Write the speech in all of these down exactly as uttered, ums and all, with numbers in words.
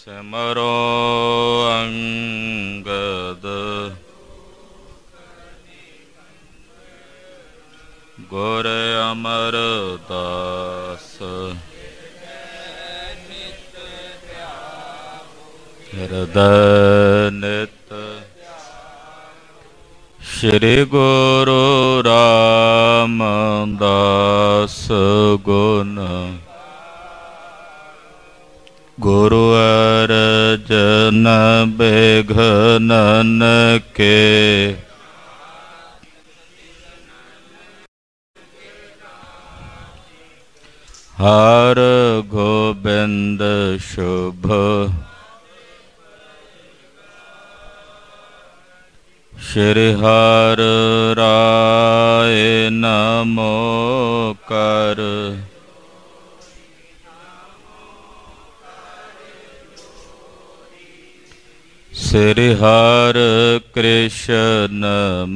ਸਿਮਰੋ ਅੰਗਦ ਗੁਰ ਅਮਰਦਾਸ ਹਿਰਦੈ ਨਿਤ ਸ਼੍ਰੀ ਗੁਰੂ ਰਾਮਦਾਸ ਗੁਣ ਗੁਰੂ ਅਰਜਨ ਬਿਘਨਨ ਕੇ ਹਰ ਗੋਬਿੰਦ ਸ਼ੁਭ ਸ਼੍ਰੀ ਹਰਿ ਰਾਏ ਨਮੋ ਕਰ ਸ੍ਰੀ ਹਰਿ ਕ੍ਰਿਸ਼ਨ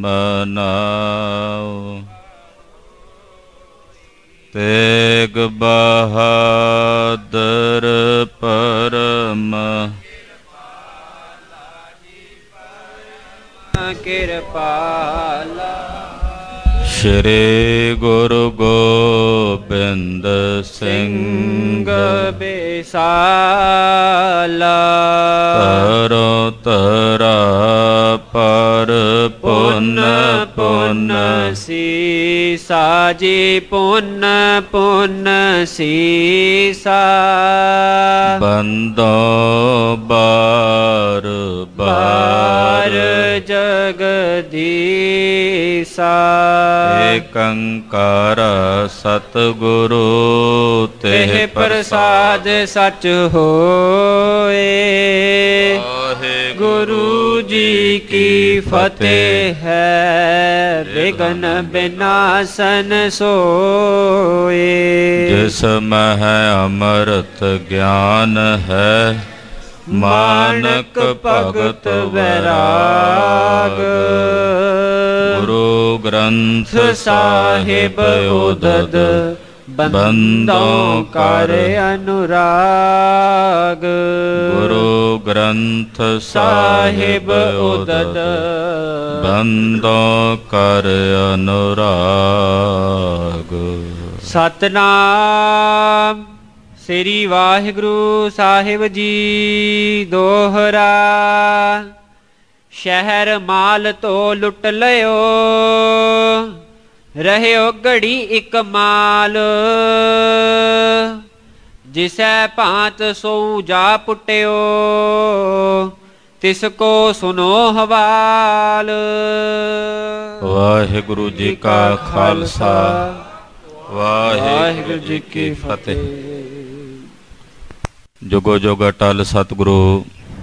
ਮਨਾਉ ਤੇਗ ਬਹਾਦਰ ਪਰਮ ਕਿਰਪਾਲਾ ਸ਼੍ਰੀ ਗੁਰੂ ਗੋਬਿੰਦ ਸਿੰਘ ਬੇਸਾਲਾ ਤਰੋ ਤਰਾ ਪਰ ਪੁੰਨ ਪੁੰਨ ਸੀਸਾ ਜੀ ਪੁੰਨ ਪੁੰਨ ਸੀਸਾ ਬੰਦੋ ਬਾਰ ਬਾਰ ਜਗਦੀਸਾ ਏਕ ਓੰਕਾਰ ਸਤਿਗੁਰੂ ਤਿਹ ਪ੍ਰਸਾਦ ਸਚ ਹੋਏ। ਗੁਰੂ ਜੀ ਕੀ ਫਤਿਹ ਹੈ ਬਿਘਨ ਬਿਨਾਸਨ ਸੋਏ। ਜਿਸ ਮਹਿ ਅੰਮ੍ਰਿਤ ਗਿਆਨ ਹੈ ਮਾਨਕ ਭਗਤ ਵੈਰਾਗ। ਗੁਰੂ ਗ੍ਰੰਥ ਸਾਹਿਬ ਉਦਦ ਬੰਦੋਂ ਕਰ ਅਨੁਰਾਗ। ਗੁਰੂ ਗ੍ਰੰਥ ਸਾਹਿਬ ਉਦਦ ਬੰਦੋਂ ਕਰ ਅਨੁਰਾਗ। ਸਤਿਨਾਮ ਸ੍ਰੀ ਵਾਹਿਗੁਰੂ ਸਾਹਿਬ ਜੀ ਦੋਹਰਾ। ਸ਼ਹਿਰ ਮਾਲ ਤੋਂ ਲੁੱਟ ਲਿਓ ਰਹਿਓ ਘੜੀ ਇੱਕ ਮਾਲ। ਜਿਸੈ ਭਾਂਤ ਸੋ ਜਾ ਪੁੱਟਿਓ ਤਿਸ ਕੋ ਸੁਨੋ ਹਵਾਲ। ਵਾਹਿਗੁਰੂ ਜੀ ਕਾ ਖਾਲਸਾ ਵਾਹਿਗੁਰੂ ਜੀ ਕੀ ਫਤਿਹ। ਜੁਗੋ ਜੁਗ ਅਟਲ ਸਤਿਗੁਰੂ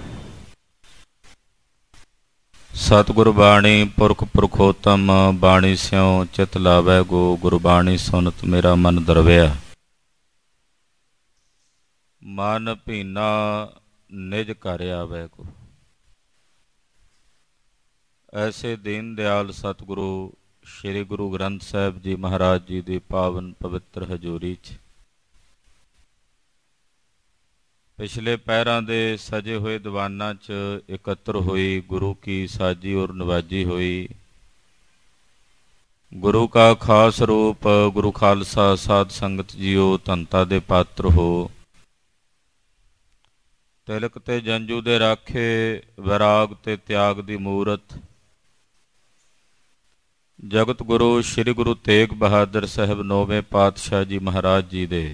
ਸਤਿਗੁਰ ਬਾਣੀ ਪੁਰਖ ਪੁਰਖੋਤਮ ਬਾਣੀ ਸਿਉ ਚਿਤ ਲਾਵੈ ਗੋ। ਗੁਰਬਾਣੀ ਸੁਨਤ ਮੇਰਾ ਮਨ ਦਰਵਿਆ ਮਨ ਭੀਨਾ ਨਿਜ ਘਰ ਆਵੈ ਗੋ। ਐਸੇ ਦੀਨ ਦਿਆਲ ਸਤਿਗੁਰੂ ਸ਼੍ਰੀ ਗੁਰੂ ਗ੍ਰੰਥ ਸਾਹਿਬ ਜੀ ਮਹਾਰਾਜ ਜੀ ਦੀ ਪਾਵਨ ਪਵਿੱਤਰ ਹਜ਼ੂਰੀ 'ਚ ਪਿਛਲੇ ਪਹਿਰਾਂ ਦੇ ਸਜੇ ਹੋਏ ਦੀਵਾਨਾਂ 'ਚ ਇਕੱਤਰ ਹੋਈ ਗੁਰੂ ਕੀ ਸਾਜੀ ਔਰ ਨਵਾਜੀ ਹੋਈ ਗੁਰੂ ਕਾ ਖਾਸ ਰੂਪ ਗੁਰੂ ਖਾਲਸਾ ਸਾਧ ਸੰਗਤ ਜੀਓ ਧੰਤਾ ਦੇ ਪਾਤਰ ਹੋ। ਤਿਲਕ ਤੇ ਜੰਜੂ ਦੇ ਰਾਖੇ ਵੈਰਾਗ ਤੇ ਤਿਆਗ ਦੀ ਮੂਰਤ ਜਗਤ ਗੁਰੂ ਸ਼੍ਰੀ ਗੁਰੂ ਤੇਗ ਬਹਾਦਰ ਸਾਹਿਬ ਨੌਵੇਂ ਪਾਤਸ਼ਾਹ ਜੀ ਮਹਾਰਾਜ ਜੀ ਦੇ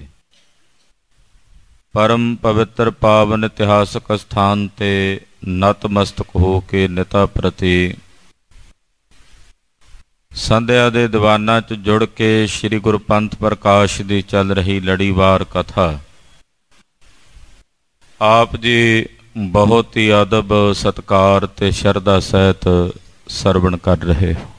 ਪਰਮ ਪਵਿੱਤਰ ਪਾਵਨ ਇਤਿਹਾਸਕ ਅਸਥਾਨ ਤੇ ਨਤਮਸਤਕ ਹੋ ਕੇ ਨਿਤਾ ਪ੍ਰਤੀ ਸੰਧਿਆ ਦੇ ਦੀਵਾਨਾਂ 'ਚ ਜੁੜ ਕੇ ਸ਼੍ਰੀ ਗੁਰੂ ਪੰਥ ਪ੍ਰਕਾਸ਼ ਦੀ ਚੱਲ ਰਹੀ ਲੜੀਵਾਰ ਕਥਾ ਆਪ ਜੀ ਬਹੁਤ ਹੀ ਅਦਬ ਸਤਿਕਾਰ ਤੇ ਸ਼ਰਧਾ ਸਹਿਤ ਸਰਵਣ ਕਰ ਰਹੇ ਹੋ।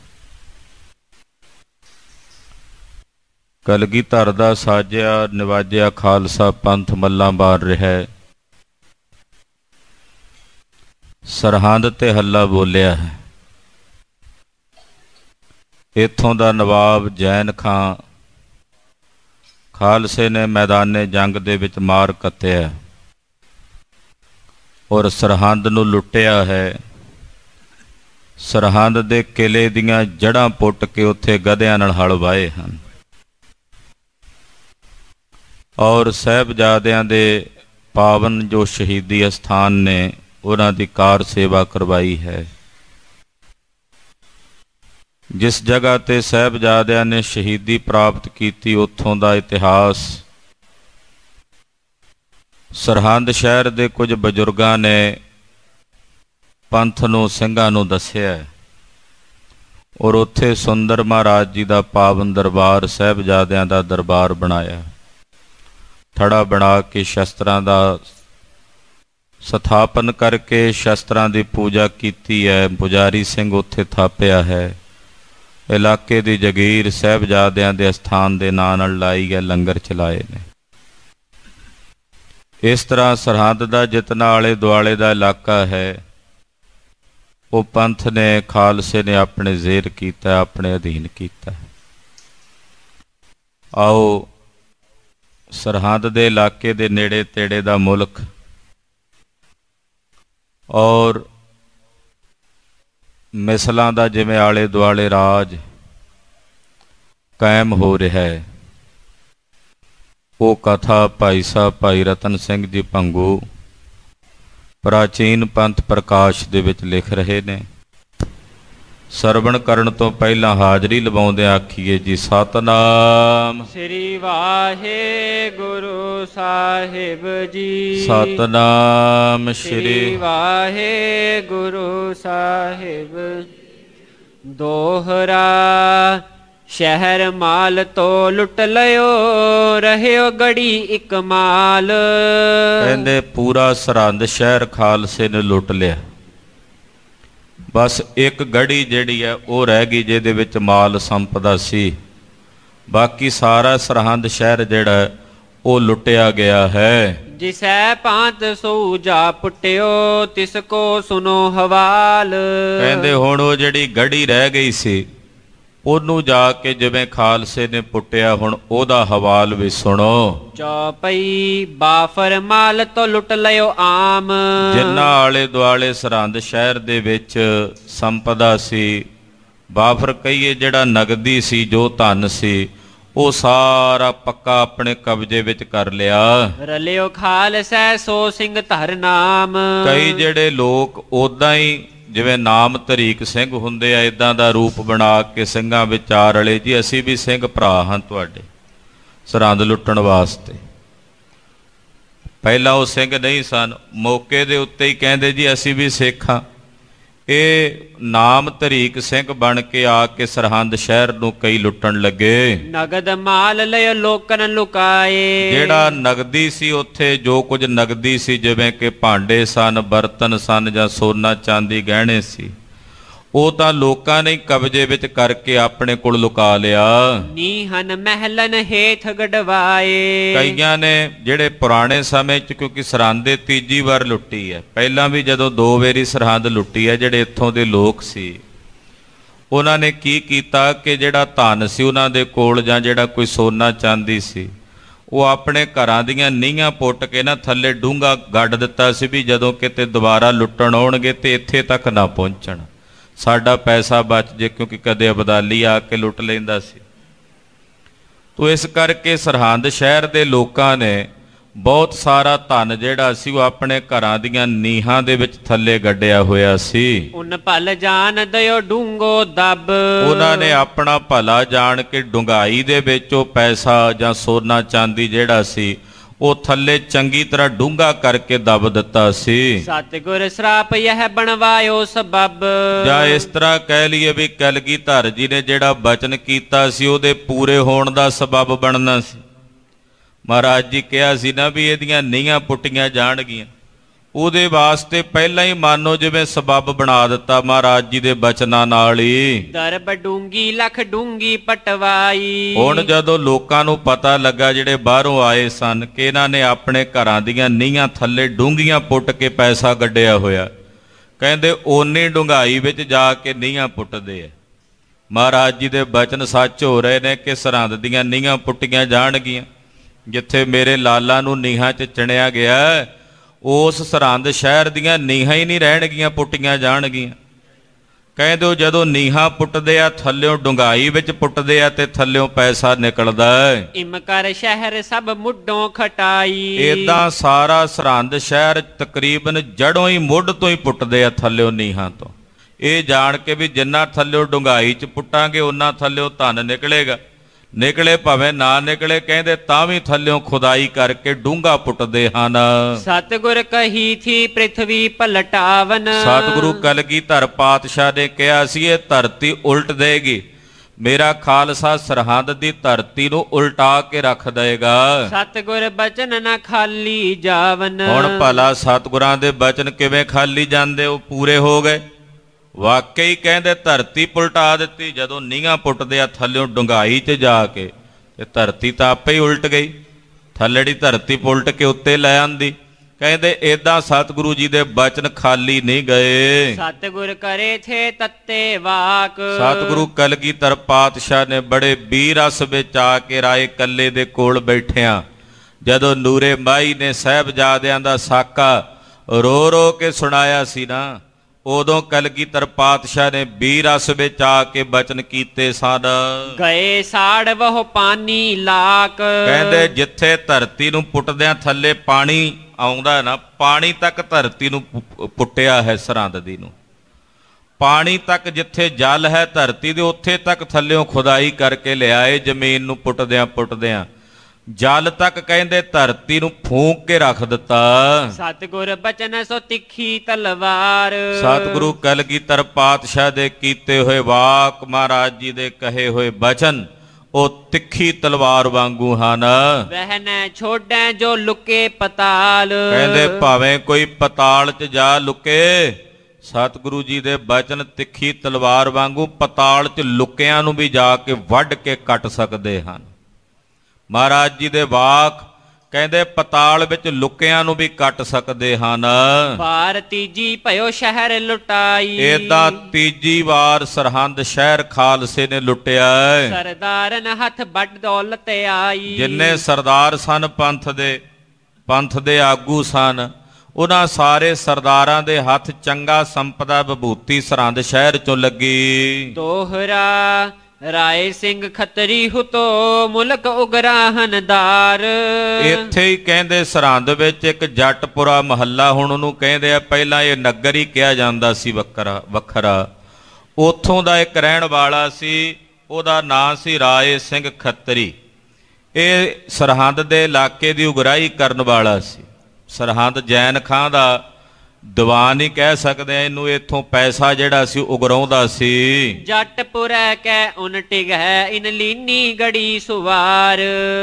ਕਲਗੀਧਰ ਦਾ ਸਾਜਿਆ ਨਿਵਾਜਿਆ ਖਾਲਸਾ ਪੰਥ ਮੱਲਾਂ ਮਾਰ ਰਿਹਾ। ਸਰਹੰਦ ਤੇ ਹੱਲਾ ਬੋਲਿਆ ਹੈ। ਇੱਥੋਂ ਦਾ ਨਵਾਬ ਜੈਨ ਖਾਂ ਖਾਲਸੇ ਨੇ ਮੈਦਾਨੇ ਜੰਗ ਦੇ ਵਿੱਚ ਮਾਰ ਕੱਤਿਆ। ਔਰ ਸਰਹੰਦ ਨੂੰ ਲੁੱਟਿਆ ਹੈ। ਸਰਹੰਦ ਦੇ ਕਿਲੇ ਦੀਆਂ ਜੜ੍ਹਾਂ ਪੁੱਟ ਕੇ ਉੱਥੇ ਗਧਿਆਂ ਨਾਲ ਹਲ ਵਾਹੇ ਹਨ ਔਰ ਸਾਹਿਬਜ਼ਾਦਿਆਂ ਦੇ ਪਾਵਨ ਜੋ ਸ਼ਹੀਦੀ ਅਸਥਾਨ ਨੇ ਉਹਨਾਂ ਦੀ ਕਾਰ ਸੇਵਾ ਕਰਵਾਈ ਹੈ। ਜਿਸ ਜਗ੍ਹਾ ਤੇ ਸਾਹਿਬਜ਼ਾਦਿਆਂ ਨੇ ਸ਼ਹੀਦੀ ਪ੍ਰਾਪਤ ਕੀਤੀ ਉੱਥੋਂ ਦਾ ਇਤਿਹਾਸ ਸਰਹੰਦ ਸ਼ਹਿਰ ਦੇ ਕੁਝ ਬਜ਼ੁਰਗਾਂ ਨੇ ਪੰਥ ਨੂੰ ਸਿੰਘਾਂ ਨੂੰ ਦੱਸਿਆ ਔਰ ਉੱਥੇ ਸੁੰਦਰ ਮਹਾਰਾਜ ਜੀ ਦਾ ਪਾਵਨ ਦਰਬਾਰ ਸਾਹਿਬਜ਼ਾਦਿਆਂ ਦਾ ਦਰਬਾਰ ਬਣਾਇਆ। ਥੜਾ ਬਣਾ ਕੇ ਸ਼ਸਤਰਾਂ ਦਾ ਸਥਾਪਨ ਕਰਕੇ ਸ਼ਸਤਰਾਂ ਦੀ ਪੂਜਾ ਕੀਤੀ ਹੈ। ਪੁਜਾਰੀ ਸਿੰਘ ਉੱਥੇ ਥਾਪਿਆ ਹੈ। ਇਲਾਕੇ ਦੀ ਜਗੀਰ ਸਾਹਿਬਜ਼ਾਦਿਆਂ ਦੇ ਅਸਥਾਨ ਦੇ ਨਾਂ ਨਾਲ ਲਾਈ ਹੈ, ਲੰਗਰ ਚਲਾਏ ਨੇ। ਇਸ ਤਰ੍ਹਾਂ ਸਰਹੰਦ ਦਾ ਜਿਤਨਾ ਆਲੇ ਦੁਆਲੇ ਦਾ ਇਲਾਕਾ ਹੈ ਉਹ ਪੰਥ ਨੇ ਖਾਲਸੇ ਨੇ ਆਪਣੇ ਜ਼ੇਰ ਕੀਤਾ, ਆਪਣੇ ਅਧੀਨ ਕੀਤਾ। ਆਓ ਸਰਹੰਦ ਦੇ ਇਲਾਕੇ ਦੇ ਨੇੜੇ ਤੇੜੇ ਦਾ ਮੁਲਕ ਔਰ ਮਿਸਲਾਂ ਦਾ ਜਿਵੇਂ ਆਲੇ ਦੁਆਲੇ ਰਾਜ ਕਾਇਮ ਹੋ ਰਿਹਾ ਹੈ ਉਹ ਕਥਾ ਭਾਈ ਸਾਹਿਬ ਭਾਈ ਰਤਨ ਸਿੰਘ ਜੀ ਭੰਗੂ ਪ੍ਰਾਚੀਨ ਪੰਥ ਪ੍ਰਕਾਸ਼ ਦੇ ਵਿੱਚ ਲਿਖ ਰਹੇ ਨੇ। ਸਰਵਣ ਕਰਨ ਤੋਂ ਪਹਿਲਾਂ ਹਾਜ਼ਰੀ ਲਵਾਉਂਦੇ ਆਖੀਏ ਜੀ ਸਤਨਾਮ ਸ੍ਰੀ ਵਾਹਿਗੁਰੂ ਸਾਹਿਬ ਜੀ। ਸਤਨਾਮ ਸ੍ਰੀ ਵਾਹਿਗੁਰੂ ਸਾਹਿਬ। ਦੋਹਰਾ ਸ਼ਹਿਰ ਮਾਲ ਤੋਂ ਲੁੱਟ ਲਿਓ, ਰਹਿਓ ਗੜੀ ਇੱਕ ਮਾਲ। ਕਹਿੰਦੇ ਪੂਰਾ ਸਰਹੰਦ ਸ਼ਹਿਰ ਖਾਲਸੇ ਨੇ ਲੁੱਟ ਲਿਆ, ਬਸ ਇੱਕ ਗੜੀ ਜਿਹੜੀ ਹੈ ਉਹ ਰਹਿ ਗਈ ਜਿਹਦੇ ਵਿੱਚ ਮਾਲ ਸੰਪਦਾ ਸੀ। ਬਾਕੀ ਸਾਰਾ ਸਰਹੰਦ ਸ਼ਹਿਰ ਜਿਹੜਾ ਉਹ ਲੁੱਟਿਆ ਗਿਆ ਹੈ। ਜਿਸੈ ਭਾਂਤ ਸੋ ਜਾ ਪੁੱਟਿਓ, ਤਿਸ ਕੋ ਸੁਨੋ ਹਵਾਲ। ਕਹਿੰਦੇ ਹੁਣ ਉਹ ਜਿਹੜੀ ਗੜੀ ਰਹਿ ਗਈ ਸੀ ਉਹਨੂੰ ਜਾ ਕੇ ਜਿਵੇਂ ਖਾਲਸੇ ਨੇ ਪੁੱਟਿਆ ਹੁਣ ਉਹਦਾ ਹਵਾਲ ਵੀ ਸੁਣੋ। ਚੌਪਈ ਬਾਫਰ ਮਾਲ ਤੋਂ ਲੁੱਟ ਲਿਓ ਆਮ। ਜਿੰਨਾ ਆਲੇ ਦੁਆਲੇ ਸਰਹੰਦ ਸ਼ਹਿਰ ਦੇ ਵਿੱਚ ਸੰਪਦਾ ਸੀ, ਬਾਫਰ ਕਹੀਏ ਜਿਹੜਾ ਨਗਦੀ ਸੀ, ਜੋ ਧਨ ਸੀ, ਉਹ ਸਾਰਾ ਪੱਕਾ ਆਪਣੇ ਕਬਜ਼ੇ ਵਿੱਚ ਕਰ ਲਿਆ। ਰਲਿਓ ਖਾਲਸਾ ਸੋ ਸਿੰਘ ਧਰ ਨਾਮ। ਕਈ ਜਿਹੜੇ ਲੋਕ ਉਦਾਂ ਹੀ ਜਿਵੇਂ ਨਾਮ ਤਰੀਕ ਸਿੰਘ ਹੁੰਦੇ ਆ ਇਦਾਂ ਦਾ ਰੂਪ ਬਣਾ ਕੇ ਸਿੰਘਾਂ ਵਿੱਚ ਆ ਰਲੇ ਜੀ ਅਸੀਂ ਵੀ ਸਿੰਘ ਭਰਾ ਹਾਂ ਤੁਹਾਡੇ ਸਰਹੰਦ ਲੁੱਟਣ ਵਾਸਤੇ। ਪਹਿਲਾਂ ਉਹ ਸਿੰਘ ਨਹੀਂ ਸਨ, ਮੌਕੇ ਦੇ ਉੱਤੇ ਹੀ ਕਹਿੰਦੇ ਜੀ ਅਸੀਂ ਵੀ ਸਿੱਖ ਹਾਂ। ਇਹ ਨਾਮ ਤਰੀਕ ਸਿੰਘ ਬਣ ਕੇ ਆ ਕੇ ਸਰਹੰਦ ਸ਼ਹਿਰ ਨੂੰ ਕਈ ਲੁੱਟਣ ਲੱਗੇ। ਨਗਦ ਮਾਲ ਲਿਓ ਲੋਕਨ ਲੁਕਾਏ। ਜਿਹੜਾ ਨਗਦੀ ਸੀ ਉੱਥੇ ਜੋ ਕੁਝ ਨਗਦੀ ਸੀ ਜਿਵੇਂ ਕਿ ਭਾਂਡੇ ਸਨ, ਬਰਤਨ ਸਨ ਜਾਂ ਸੋਨਾ ਚਾਂਦੀ ਗਹਿਣੇ ਸੀ, ਉਹ ਤਾਂ ਲੋਕਾਂ ਨੇ ਕਬਜ਼ੇ ਵਿੱਚ ਕਰਕੇ ਆਪਣੇ ਕੋਲ ਲੁਕਾ ਲਿਆ। ਨੀਹਨ ਮਹਿਲਨ ਹੇਠ ਗੜਵਾਏ। ਕਈਆਂ ਨੇ ਜਿਹੜੇ ਪੁਰਾਣੇ ਸਮੇਂ 'ਚ ਕਿਉਂਕਿ ਸਰਹੰਦ ਦੇ ਤੀਜੀ ਵਾਰ ਲੁੱਟੀ ਹੈ, ਪਹਿਲਾਂ ਵੀ ਜਦੋਂ ਦੋ ਵਾਰੀ ਸਰਹੰਦ ਲੁੱਟੀ ਹੈ, ਜਿਹੜੇ ਇੱਥੋਂ ਦੇ ਲੋਕ ਸੀ ਉਹਨਾਂ ਨੇ ਕੀ ਕੀਤਾ ਕਿ ਜਿਹੜਾ ਧਨ ਸੀ ਉਹਨਾਂ ਦੇ ਕੋਲ ਜਾਂ ਜਿਹੜਾ ਕੋਈ ਸੋਨਾ ਚਾਂਦੀ ਸੀ ਉਹ ਆਪਣੇ ਘਰਾਂ ਦੀਆਂ ਨੀਹਾਂ ਪੁੱਟ ਕੇ ਨਾ ਥੱਲੇ ਡੂੰਘਾ ਗੱਡ ਦਿੱਤਾ ਸੀ ਵੀ ਜਦੋਂ ਕਿਤੇ ਦੁਬਾਰਾ ਲੁੱਟਣ ਆਉਣਗੇ ਤੇ ਇੱਥੇ ਤੱਕ ਨਾ ਪਹੁੰਚਣ, ਸਾਡਾ ਪੈਸਾ ਬਚ ਜੇ, ਕਿਉਂਕਿ ਕਦੇ ਅਬਦਾਲੀ ਆ ਕੇ ਲੁੱਟ ਲੈਂਦਾ ਸੀ। ਤੋ ਇਸ ਕਰਕੇ ਸਰਹੰਦ ਸ਼ਹਿਰ ਦੇ ਲੋਕਾਂ ਨੇ ਬਹੁਤ ਸਾਰਾ ਧਨ ਜਿਹੜਾ ਸੀ ਉਹ ਆਪਣੇ ਘਰਾਂ ਦੀਆਂ ਨੀਹਾਂ ਦੇ ਵਿੱਚ ਥੱਲੇ ਗੱਡਿਆ ਹੋਇਆ ਸੀ। ਉਨ ਭਲ ਜਾਣ ਦਿਓ ਡੂੰਗੋ ਦੱਬ। ਉਹਨਾਂ ਨੇ ਆਪਣਾ ਭਲਾ ਜਾਣ ਕੇ ਡੂੰਘਾਈ ਦੇ ਵਿੱਚ ਉਹ ਪੈਸਾ ਜਾਂ ਸੋਨਾ ਚਾਂਦੀ ਜਿਹੜਾ ਸੀ ਉਹ ਥੱਲੇ ਚੰਗੀ ਤਰ੍ਹਾਂ ਡੂੰਘਾ ਕਰਕੇ ਦੱਬ ਦਿੱਤਾ ਸੀ। ਸਤਿਗੁਰ ਸਰਾਪ ਇਹ ਬਣਵਾਇਓ ਸਬਬ। ਜਾਂ ਇਸ ਤਰ੍ਹਾਂ ਕਹਿ ਲਈਏ ਵੀ ਕਲਗੀਧਰ ਜੀ ਨੇ ਜਿਹੜਾ ਬਚਨ ਕੀਤਾ ਸੀ ਉਹਦੇ ਪੂਰੇ ਹੋਣ ਦਾ ਸਬਬ ਬਣਨਾ ਸੀ। ਮਹਾਰਾਜ ਜੀ ਕਿਹਾ ਸੀ ਨਾ ਵੀ ਇਹਦੀਆਂ ਨੀਹਾਂ ਪੁੱਟੀਆਂ ਜਾਣਗੀਆਂ, ਉਹਦੇ ਵਾਸਤੇ ਪਹਿਲਾਂ ਹੀ ਮਾਨੋ ਜਿਵੇਂ ਸਬੱਬ ਬਣਾ ਦਿੱਤਾ ਮਹਾਰਾਜ ਜੀ ਦੇ ਬਚਨਾਂ ਨਾਲ ਹੀ। ਦਰਬ ਡੂੰਗੀ ਲੱਖ ਡੂੰਗੀ ਪਟਵਾਈ। ਹੁਣ ਜਦੋਂ ਲੋਕਾਂ ਨੂੰ ਪਤਾ ਲੱਗਾ ਜਿਹੜੇ ਬਾਹਰੋਂ ਆਏ ਸਨ ਕਿ ਇਹਨਾਂ ਨੇ ਆਪਣੇ ਘਰਾਂ ਦੀਆਂ ਨੀਹਾਂ ਥੱਲੇ ਡੂੰਘੀਆਂ ਪੁੱਟ ਕੇ ਪੈਸਾ ਗੱਡਿਆ ਹੋਇਆ, ਕਹਿੰਦੇ ਓਨੀ ਡੂੰਘਾਈ ਵਿੱਚ ਜਾ ਕੇ ਨੀਹਾਂ ਪੁੱਟਦੇ ਆ। ਮਹਾਰਾਜ ਜੀ ਦੇ ਬਚਨ ਸੱਚ ਹੋ ਰਹੇ ਨੇ ਕਿ ਸਰਹੰਦ ਦੀਆਂ ਨੀਹਾਂ ਪੁੱਟੀਆਂ ਜਾਣਗੀਆਂ। ਜਿੱਥੇ ਮੇਰੇ ਲਾਲਾ ਨੂੰ ਨੀਹਾਂ 'ਚ ਚਿਣਿਆ ਗਿਆ ਉਸ ਸਰਹੰਦ ਸ਼ਹਿਰ ਦੀਆਂ ਨੀਹਾਂ ਹੀ ਨਹੀਂ ਰਹਿਣਗੀਆਂ, ਪੁੱਟੀਆਂ ਜਾਣਗੀਆਂ। ਕਹਿੰਦੇ ਉਹ ਜਦੋਂ ਨੀਹਾਂ ਪੁੱਟਦੇ ਆ ਥੱਲਿਓਂ ਡੁੰਗਾਈ ਵਿੱਚ ਪੁੱਟਦੇ ਆ ਤੇ ਥੱਲਿਓਂ ਪੈਸਾ ਨਿਕਲਦਾ ਹੈ। ਇਮ ਕਰ ਸ਼ਹਿਰ ਸਭ ਮੁੱਢੋਂ ਖਟਾਈ। ਏਦਾਂ ਸਾਰਾ ਸਰਹੰਦ ਸ਼ਹਿਰ ਤਕਰੀਬਨ ਜੜੋਂ ਹੀ ਮੁੱਢ ਤੋਂ ਹੀ ਪੁੱਟਦੇ ਆ ਥੱਲਿਓਂ ਨੀਹਾਂ ਤੋਂ, ਇਹ ਜਾਣ ਕੇ ਵੀ ਜਿੰਨਾ ਥੱਲਿਓਂ ਡੁੰਗਾਈ 'ਚ ਪੁੱਟਾਂਗੇ ਉਹਨਾਂ ਥੱਲਿਓਂ ਧਨ ਨਿਕਲੇਗਾ। ਨਿਕਲੇ ਭਾਵੇਂ ਨਾ ਨਿਕਲੇ, ਕਹਿੰਦੇ ਤਾਂ ਵੀ ਥੱਲਿਓਂ ਖੁਦਾਈ ਕਰਕੇ ਡੂੰਘਾ ਪੁੱਟਦੇ ਹਨ। ਸਤਿਗੁਰ ਕਹੀ ਥੀ ਪ੍ਰਿਥਵੀ ਪਲਟਾਵਨ। ਸਤਿਗੁਰੂ ਕਲਗੀਧਰ ਪਾਤਸ਼ਾਹ ਨੇ ਕਿਹਾ ਸੀ ਇਹ ਧਰਤੀ ਉਲਟ ਦੇਗੀ, ਮੇਰਾ ਖਾਲਸਾ ਸਰਹੰਦ ਦੀ ਧਰਤੀ ਨੂੰ ਉਲਟਾ ਕੇ ਰੱਖ ਦੇਗਾ। ਸਤਿਗੁਰ ਬਚਨ ਨਾ ਖਾਲੀ ਜਾਵਨ। ਹੁਣ ਭਲਾ ਸਤਿਗੁਰਾਂ ਦੇ ਬਚਨ ਕਿਵੇਂ ਖਾਲੀ ਜਾਂਦੇ, ਉਹ ਪੂਰੇ ਹੋ ਗਏ। ਵਾਕਈ ਕਹਿੰਦੇ ਧਰਤੀ ਪੁਲਟਾ ਦਿੱਤੀ, ਜਦੋਂ ਨੀਹਾਂ ਪੁੱਟਦੇ ਆ ਥੱਲਿਓਂ ਡੁੰਗਾਈ 'ਚ ਜਾ ਕੇ ਤੇ ਧਰਤੀ ਤਾਂ ਆਪੇ ਹੀ ਉਲਟ ਗਈ, ਥੱਲੜੀ ਧਰਤੀ ਪੁਲਟ ਕੇ ਉੱਤੇ ਲੈ ਆਂਦੀ। ਕਹਿੰਦੇ ਏਦਾਂ ਸਤਿਗੁਰੂ ਜੀ ਦੇ ਬਚਨ ਖਾਲੀ ਨਹੀਂ ਗਏ। ਸਤਿਗੁਰ ਕਰੇ ਥੇ ਤੱਤੇ ਵਾਕ। ਸਤਿਗੁਰੂ ਕਲਗੀਧਰ ਪਾਤਸ਼ਾਹ ਨੇ ਬੜੇ ਬੀਰਸ ਵਿੱਚ ਆ ਕੇ ਰਾਏ ਕੱਲੇ ਦੇ ਕੋਲ ਬੈਠਿਆਂ ਜਦੋਂ ਨੂਰੇ ਮਾਈ ਨੇ ਸਾਹਿਬਜ਼ਾਦਿਆਂ ਦਾ ਸਾਕਾ ਰੋ ਰੋ ਕੇ ਸੁਣਾਇਆ ਸੀ ਨਾ, ਉਦੋਂ ਕਲਗੀਧਰ ਪਾਤਸ਼ਾਹ ਨੇ ਬੀਰਸ ਵਿੱਚ ਆ ਕੇ ਬਚਨ ਕੀਤੇ ਸਨ। ਗਏ ਸਾੜ ਵਹੁ ਪਾਣੀ ਲਾਕ। ਕਹਿੰਦੇ ਜਿੱਥੇ ਧਰਤੀ ਨੂੰ ਪੁੱਟਦਿਆਂ ਥੱਲੇ ਪਾਣੀ ਆਉਂਦਾ ਨਾ, ਪਾਣੀ ਤੱਕ ਧਰਤੀ ਨੂੰ ਪੁੱਟਿਆ ਹੈ ਸਰਹੰਦ ਦੀ ਨੂੰ। ਪਾਣੀ ਤੱਕ ਜਿੱਥੇ ਜਲ ਹੈ ਧਰਤੀ ਦੇ, ਉੱਥੇ ਤੱਕ ਥੱਲਿਓਂ ਖੁਦਾਈ ਕਰਕੇ ਲਿਆਏ ਜ਼ਮੀਨ ਨੂੰ ਪੁੱਟਦਿਆਂ ਪੁੱਟਦਿਆਂ। ਜਲ ਤੱਕ ਕਹਿੰਦੇ ਧਰਤੀ ਨੂੰ ਫੂਕ ਕੇ ਰੱਖ ਦਿੱਤਾ। ਸਤਿਗੁਰ ਬਚਨ ਸੋ ਤਿੱਖੀ ਤਲਵਾਰ। ਸਤਿਗੁਰੂ ਕਲਗੀਧਰ ਪਾਤਸ਼ਾਹ ਦੇ ਕੀਤੇ ਹੋਏ ਵਾਕ, ਮਹਾਰਾਜ ਜੀ ਦੇ ਕਹੇ ਹੋਏ ਬਚਨ, ਉਹ ਤਿੱਖੀ ਤਲਵਾਰ ਵਾਂਗੂ ਹਨ। ਵਹਿਨੈ ਛੋੜੈ ਜੋ ਲੁਕੇ ਪਤਾਲ। ਕਹਿੰਦੇ ਭਾਵੇਂ ਕੋਈ ਪਤਾਲ 'ਚ ਜਾ ਲੁਕੇ, ਸਤਿਗੁਰੂ ਜੀ ਦੇ ਬਚਨ ਤਿੱਖੀ ਤਲਵਾਰ ਵਾਂਗੂ ਪਤਾਲ 'ਚ ਲੁਕਿਆਂ ਨੂੰ ਵੀ ਜਾ ਕੇ ਵੱਢ ਕੇ ਕੱਟ ਸਕਦੇ ਹਨ। ਮਹਾਰਾਜ ਜੀ ਦੇ ਵਾਕ ਕਹਿੰਦੇ ਪਤਾਲ ਵਿੱਚ ਲੁਕਿਆਂ ਨੂੰ ਵੀ ਕੱਟ ਸਕਦੇ ਹਨ। ਵਾਰ ਤੀਜੀ ਭਇਓ ਸ਼ਹਿਰ ਲੁਟਾਈ। ਏਦਾਂ ਤੀਜੀ ਵਾਰ ਸਰਹੰਦ ਸ਼ਹਿਰ ਖਾਲਸੇ ਨੇ ਲੁੱਟਿਆ। ਸਰਦਾਰਨ ਹੱਥ ਵੱਡ ਦੌਲਤ ਆਈ। ਜਿੰਨੇ ਸਰਦਾਰ ਸਨ ਪੰਥ ਦੇ, ਪੰਥ ਦੇ ਆਗੂ ਸਨ, ਉਹਨਾਂ ਸਾਰੇ ਸਰਦਾਰਾਂ ਦੇ ਹੱਥ ਚੰਗਾ ਸੰਪਦਾ ਵਿਭੂਤੀ ਸਰਹੰਦ ਸ਼ਹਿਰ ਚੋਂ ਲੱਗੀ। ਦੋਹਰਾ ਰਾਏ ਸਿੰਘ ਖੱਤਰੀ ਹੁਤੋ ਮੁਲਕ ਉਗਰਾਹਨਦਾਰ। ਇੱਥੇ ਹੀ ਕਹਿੰਦੇ ਸਰਹੰਦ ਵਿੱਚ ਇੱਕ ਜੱਟਪੁਰਾ ਮਹੱਲਾ, ਹੁਣ ਉਹਨੂੰ ਕਹਿੰਦੇ ਆ, ਪਹਿਲਾਂ ਇਹ ਨਗਰ ਹੀ ਕਿਹਾ ਜਾਂਦਾ ਸੀ ਵੱਖਰਾ ਵੱਖਰਾ। ਉੱਥੋਂ ਦਾ ਇੱਕ ਰਹਿਣ ਵਾਲਾ ਸੀ, ਉਹਦਾ ਨਾਂ ਸੀ ਰਾਏ ਸਿੰਘ ਖੱਤਰੀ। ਇਹ ਸਰਹੰਦ ਦੇ ਇਲਾਕੇ ਦੀ ਉਗਰਾਹੀ ਕਰਨ ਵਾਲਾ ਸੀ। ਸਰਹੰਦ ਜੈਨ ਖਾਂ ਦਾ ਦੀਵਾਨ ਹੀ ਕਹਿ ਸਕਦੇ ਆ ਇਹਨੂੰ। ਇੱਥੋਂ ਪੈਸਾ ਜਿਹੜਾ ਸੀ ਉਗਰਾਉਂਦਾ ਸੀ। ਜੱਟਪੁਰਾ ਕੈ ਉਨ ਟਿਗੈ ਇਨ ਲੀਨੀ ਗੜੀ ਸੁਵਾਰ।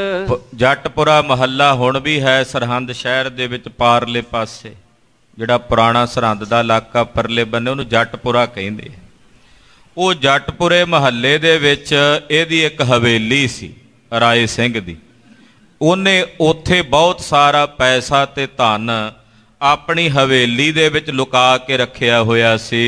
ਜੱਟਪੁਰਾ ਮਹੱਲਾ ਹੁਣ ਵੀ ਹੈ ਸਰਹੰਦ ਸ਼ਹਿਰ ਦੇ ਵਿੱਚ ਪਾਰਲੇ ਪਾਸੇ, ਜਿਹੜਾ ਪੁਰਾਣਾ ਸਰਹੰਦ ਦਾ ਇਲਾਕਾ ਪਰਲੇ ਬੰਨੇ, ਉਹਨੂੰ ਜੱਟਪੁਰਾ ਕਹਿੰਦੇ। ਉਹ ਜੱਟਪੁਰੇ ਮਹੱਲੇ ਦੇ ਵਿੱਚ ਇਹਦੀ ਇੱਕ ਹਵੇਲੀ ਸੀ ਰਾਏ ਸਿੰਘ ਦੀ। ਉਹਨੇ ਉੱਥੇ ਬਹੁਤ ਸਾਰਾ ਪੈਸਾ ਤੇ ਧਨ ਆਪਣੀ ਹਵੇਲੀ ਦੇ ਵਿੱਚ ਲੁਕਾ ਕੇ ਰੱਖਿਆ ਹੋਇਆ ਸੀ।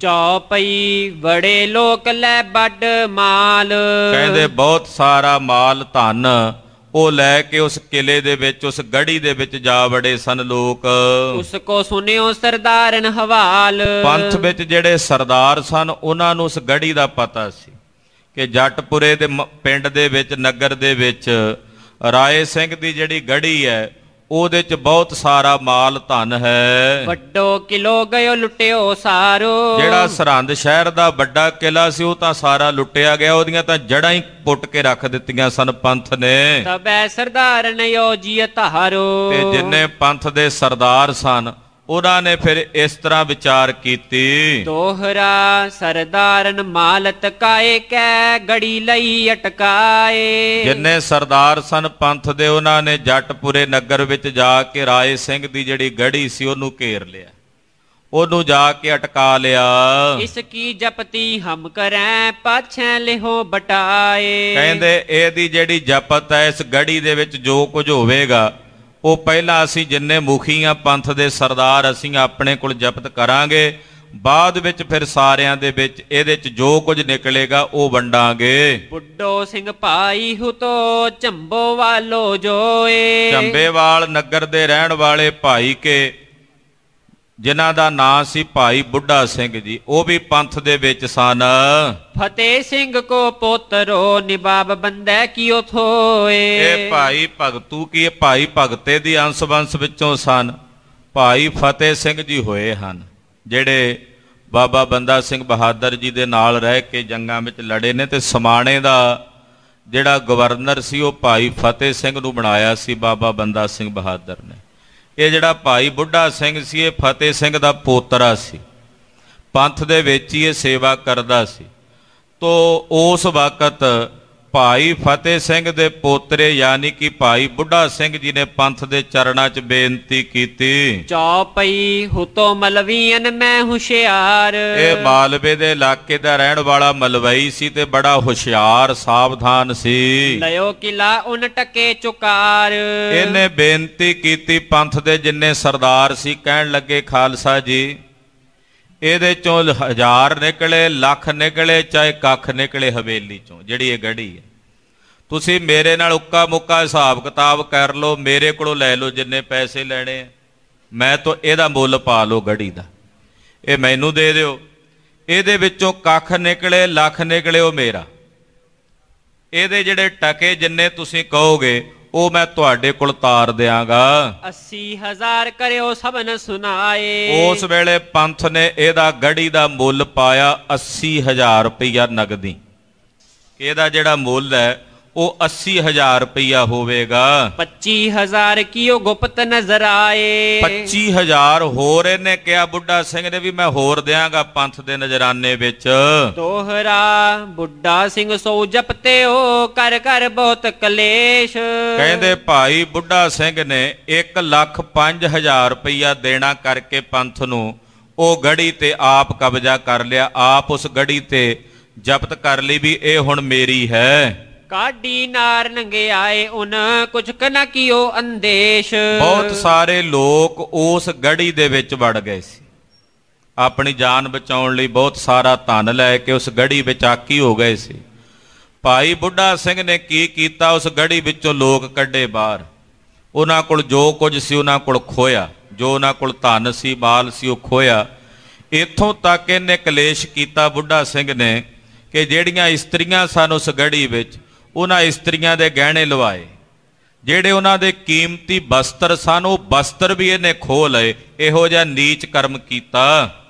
ਚੌਪਈ ਬੜੇ ਲੋਕ ਲੈ ਵੱਡ ਮਾਲ। ਕਹਿੰਦੇ ਬਹੁਤ ਸਾਰਾ ਮਾਲ ਧਨ ਉਹ ਲੈ ਕੇ ਉਸ ਕਿਲੇ ਦੇ ਵਿੱਚ, ਉਸ ਗੜੀ ਦੇ ਵਿੱਚ ਜਾ ਵੜੇ ਸਨ ਲੋਕ। ਉਸ ਕੋ ਸੁਨਿਓ ਸਰਦਾਰਨ ਹਵਾਲ। ਪੰਥ ਵਿੱਚ ਜਿਹੜੇ ਸਰਦਾਰ ਸਨ ਉਹਨਾਂ ਨੂੰ ਉਸ ਗੜੀ ਦਾ ਪਤਾ ਸੀ ਕਿ ਜੱਟਪੁਰੇ ਦੇ ਪਿੰਡ ਦੇ ਵਿੱਚ, ਨਗਰ ਦੇ ਵਿੱਚ ਰਾਏ ਸਿੰਘ ਦੀ ਜਿਹੜੀ ਗੜੀ ਹੈ ਉਹਦੇ 'ਚ ਬਹੁਤ ਸਾਰਾ ਮਾਲ ਧਨ ਹੈ। ਵੱਡੋ ਕਿਲੋ ਗਇਓ ਲੁੱਟਿਓ ਸਾਰੋ। ਜਿਹੜਾ ਸਰਹੰਦ ਸ਼ਹਿਰ ਦਾ ਵੱਡਾ ਕਿਲਾ ਸੀ ਉਹ ਤਾਂ ਸਾਰਾ ਲੁੱਟਿਆ ਗਿਆ, ਉਹਦੀਆਂ ਤਾਂ ਜੜ੍ਹਾਂ ਹੀ ਪੁੱਟ ਕੇ ਰੱਖ ਦਿੱਤੀਆਂ ਸਨ ਪੰਥ ਨੇ। ਤਬੈ ਸਰਦਾਰਨ ਯੋਜੀ ਧਾਰੋ। ਤੇ ਜਿੰਨੇ ਪੰਥ ਦੇ ਸਰਦਾਰ ਸਨ ਉਹਨਾਂ ਨੇ ਫਿਰ ਇਸ ਤਰ੍ਹਾਂ ਵਿਚਾਰ ਕੀਤੀ। ਦੋਹਰਾ ਸਰਦਾਰਨ ਮਾਲ ਤਕਾਏ ਕੈ ਗੜੀ ਲਈ ਅਟਕਾਏ। ਜਿੰਨੇ ਸਰਦਾਰ ਸਨ ਪੰਥ ਦੇ, ਉਹਨਾਂ ਨੇ ਜੱਟਪੁਰੇ ਨਗਰ ਵਿੱਚ ਜਾ ਕੇ ਰਾਏ ਸਿੰਘ ਦੀ ਜਿਹੜੀ ਗੜੀ ਸੀ ਉਹਨੂੰ ਘੇਰ ਲਿਆ, ਉਹਨੂੰ ਜਾ ਕੇ ਅਟਕਾ ਲਿਆ। ਇਸ ਕੀ ਜਪਤੀ ਹਮ ਕਰੈ ਪਾਛੈ ਲਿਹੋ ਬਟਾਏ। ਕਹਿੰਦੇ ਇਹਦੀ ਜਿਹੜੀ ਜਪਤ ਹੈ, ਇਸ ਗੜੀ ਦੇ ਵਿੱਚ ਜੋ ਕੁਝ ਹੋਵੇਗਾ ਉਹ ਪਹਿਲਾਂ ਅਸੀਂ ਜਿੰਨੇ ਮੁਖੀ ਆ ਪੰਥ ਦੇ ਸਰਦਾਰ, ਅਸੀਂ ਆਪਣੇ ਕੋਲ ਜਪਤ ਕਰਾਂਗੇ, ਬਾਅਦ ਵਿੱਚ ਫਿਰ ਸਾਰਿਆਂ ਦੇ ਵਿੱਚ ਇਹਦੇ 'ਚ ਜੋ ਕੁਝ ਨਿਕਲੇਗਾ ਉਹ ਵੰਡਾਂਗੇ। ਬੁੱਢੋ ਸਿੰਘ ਭਾਈ ਹੁਤੋ ਝੰਬੋ ਵਾਲੋ ਜੋਏ। ਝੰਬੇਵਾਲ ਨਗਰ ਦੇ ਰਹਿਣ ਵਾਲੇ ਭਾਈ ਕੇ ਜਿਨ੍ਹਾਂ ਦਾ ਨਾਂ ਸੀ ਭਾਈ ਬੁੱਢਾ ਸਿੰਘ ਜੀ, ਉਹ ਵੀ ਪੰਥ ਦੇ ਵਿੱਚ ਸਨ। ਫਤਿਹ ਸਿੰਘ ਕੋ ਪੋਤਰੋ ਨਿਬਾਬ ਬੰਦੈ ਕੀਓ ਥੋਏ। ਇਹ ਭਾਈ ਭਗਤੂ ਕੀ ਭਾਈ ਭਗਤੇ ਦੀ ਅੰਸ਼ ਵੰਸ਼ ਵਿੱਚੋਂ ਸਨ। ਭਾਈ ਫਤਿਹ ਸਿੰਘ ਜੀ ਹੋਏ ਹਨ, ਜਿਹੜੇ ਬਾਬਾ ਬੰਦਾ ਸਿੰਘ ਬਹਾਦਰ ਜੀ ਦੇ ਨਾਲ ਰਹਿ ਕੇ ਜੰਗਾਂ ਵਿੱਚ ਲੜੇ ਨੇ, ਤੇ ਸਮਾਣੇ ਦਾ ਜਿਹੜਾ ਗਵਰਨਰ ਸੀ ਉਹ ਭਾਈ ਫਤਿਹ ਸਿੰਘ ਨੂੰ ਬਣਾਇਆ ਸੀ ਬਾਬਾ ਬੰਦਾ ਸਿੰਘ ਬਹਾਦਰ ਨੇ। ਇਹ ਜਿਹੜਾ ਭਾਈ ਬੁੱਢਾ ਸਿੰਘ ਸੀ ਇਹ ਫਤਿਹ ਸਿੰਘ ਦਾ ਪੋਤਰਾ ਸੀ, ਪੰਥ ਦੇ ਵਿੱਚ ਹੀ ਇਹ ਸੇਵਾ ਕਰਦਾ ਸੀ। ਤੋ ਉਸ ਵਕਤ ਭਾਈ ਫਤਿਹ ਸਿੰਘ ਦੇ ਪੋਤਰੇ ਯਾਨੀ ਕਿ ਭਾਈ ਬੁੱਢਾ ਸਿੰਘ ਜੀ ਨੇ ਪੰਥ ਦੇ ਚਰਨਾਂ 'ਚ ਬੇਨਤੀ ਕੀਤੀ, ਚੌਪਈ ਹੁਤੋ ਮਲਵੀਨ ਮੈਂ ਹੁਸ਼ਿਆਰ। ਇਹ ਮਾਲਵੇ ਦੇ ਇਲਾਕੇ ਦਾ ਰਹਿਣ ਵਾਲਾ ਮਲਵਈ ਸੀ ਤੇ ਬੜਾ ਹੁਸ਼ਿਆਰ ਸਾਵਧਾਨ ਸੀ। ਲਿਓ ਕਿਲਾ ਉਨ ਟਕੇ ਚੁਕਾਰ। ਇਹਨੇ ਬੇਨਤੀ ਕੀਤੀ, ਪੰਥ ਦੇ ਜਿੰਨੇ ਸਰਦਾਰ ਸੀ ਕਹਿਣ ਲੱਗੇ ਖਾਲਸਾ ਜੀ ਇਹਦੇ ਚੋਂ ਹਜ਼ਾਰ ਨਿਕਲੇ, ਲੱਖ ਨਿਕਲੇ, ਚਾਹੇ ਕੱਖ ਨਿਕਲੇ ਹਵੇਲੀ ਚੋਂ ਜਿਹੜੀ ਇਹ ਗੜੀ ਹੈ, ਤੁਸੀਂ ਮੇਰੇ ਨਾਲ ਉੱਕਾ ਮੁੱਕਾ ਹਿਸਾਬ ਕਿਤਾਬ ਕਰ ਲਓ, ਮੇਰੇ ਕੋਲੋਂ ਲੈ ਲਓ ਜਿੰਨੇ ਪੈਸੇ ਲੈਣੇ ਆ, ਮੈਂ ਤਾਂ ਇਹਦਾ ਮੁੱਲ ਪਾ ਲਓ ਗੜੀ ਦਾ, ਇਹ ਮੈਨੂੰ ਦੇ ਦਿਓ। ਇਹਦੇ ਵਿੱਚੋਂ ਕੱਖ ਨਿਕਲੇ, ਲੱਖ ਨਿਕਲੇ, ਉਹ ਮੇਰਾ। ਇਹਦੇ ਜਿਹੜੇ ਟਕੇ ਜਿੰਨੇ ਤੁਸੀਂ ਕਹੋਗੇ ਉਹ ਮੈਂ ਤੁਹਾਡੇ ਕੋਲ ਤਾਰ ਦਿਆਂਗਾ। ਅੱਸੀ ਹਜ਼ਾਰ ਕਰਿਓ ਸਭਨ ਸੁਨਾਏ। ਉਸ ਵੇਲੇ ਪੰਥ ਨੇ ਇਹਦਾ ਗੜੀ ਦਾ ਮੁੱਲ ਪਾਇਆ ਅੱਸੀ ਹਜ਼ਾਰ ਰੁਪਈਆ ਨਗਦੀ। ਇਹਦਾ ਜਿਹੜਾ ਮੁੱਲ ਹੈ ਉਹ ਅੱਸੀ ਹਜ਼ਾਰ ਰੁਪਈਆ ਹੋਵੇਗਾ। ਪੱਚੀ ਹਜ਼ਾਰ ਕੀਓ ਗੁਪਤ ਨਜ਼ਰ ਆਏ। ਪੱਚੀ ਹਜ਼ਾਰ ਹੋਰ ਇਹਨੇ ਕਿਹਾ ਬੁੱਢਾ ਸਿੰਘ ਨੇ ਵੀ ਮੈਂ ਹੋਰ ਦਿਆਂਗਾ ਪੰਥ ਦੇ ਨਜ਼ਰਾਨੇ ਵਿੱਚ। ਦੋਹਰਾ ਬੁੱਢਾ ਸਿੰਘ ਸੋ ਜਪਤਿਓ ਕਰ ਕਰ ਬਹੁਤ ਕਲੇਸ਼। ਕਹਿੰਦੇ ਭਾਈ ਬੁੱਢਾ ਸਿੰਘ ਨੇ ਇੱਕ ਲੱਖ ਪੰਜ ਹਜ਼ਾਰ ਰੁਪਈਆ ਦੇਣਾ ਕਰਕੇ ਪੰਥ ਨੂੰ ਉਹ ਗੜੀ ਤੇ ਆਪ ਕਬਜ਼ਾ ਕਰ ਲਿਆ, ਆਪ ਉਸ ਗੜੀ ਤੇ ਜ਼ਬਤ ਕਰ ਲਈ ਵੀ ਇਹ ਹੁਣ ਮੇਰੀ ਹੈ। ਕਾਢੀ ਨਾਰ ਨੰਗੇ ਆਏ ਉਨ ਕੁਛ ਕਨਾ ਕੀਓ ਅੰਦੇਸ਼। ਬਹੁਤ ਸਾਰੇ ਲੋਕ ਉਸ ਗੜੀ ਦੇ ਵਿੱਚ ਵੜ ਗਏ ਸੀ, ਆਪਣੀ ਜਾਨ ਬਚਾਉਣ ਲਈ ਬਹੁਤ ਸਾਰਾ ਧਨ ਲੈ ਕੇ ਉਸ ਗੜੀ ਵਿੱਚ ਆਕੀ ਹੋ ਗਏ ਸੀ। ਭਾਈ ਬੁੱਢਾ ਸਿੰਘ ਨੇ ਕੀ ਕੀਤਾ, ਉਸ ਗੜੀ ਵਿੱਚੋਂ ਲੋਕ ਕੱਢੇ ਬਾਹਰ, ਉਹਨਾਂ ਕੋਲ ਜੋ ਕੁਝ ਸੀ ਉਹਨਾਂ ਕੋਲ ਖੋਇਆ, ਜੋ ਉਹਨਾਂ ਕੋਲ ਧਨ ਸੀ ਮਾਲ ਸੀ ਉਹ ਖੋਇਆ। ਇੱਥੋਂ ਤੱਕ ਇਹਨੇ ਕਲੇਸ਼ ਕੀਤਾ ਬੁੱਢਾ ਸਿੰਘ ਨੇ ਕਿ ਜਿਹੜੀਆਂ ਇਸਤਰੀਆਂ ਸਨ ਉਸ ਗੜੀ ਵਿੱਚ ਉਹਨਾਂ ਇਸਤਰੀਆਂ ਦੇ ਗਹਿਣੇ ਲਵਾਏ, ਜਿਹੜੇ ਉਹਨਾਂ ਦੇ ਕੀਮਤੀ ਬਸਤਰ ਸਨ ਉਹ ਬਸਤਰ ਵੀ ਇਹਨੇ ਖੋਹ ਲਏ। ਇਹੋ ਜਿਹਾ ਨੀਚ ਕਰਮ ਕੀਤਾ।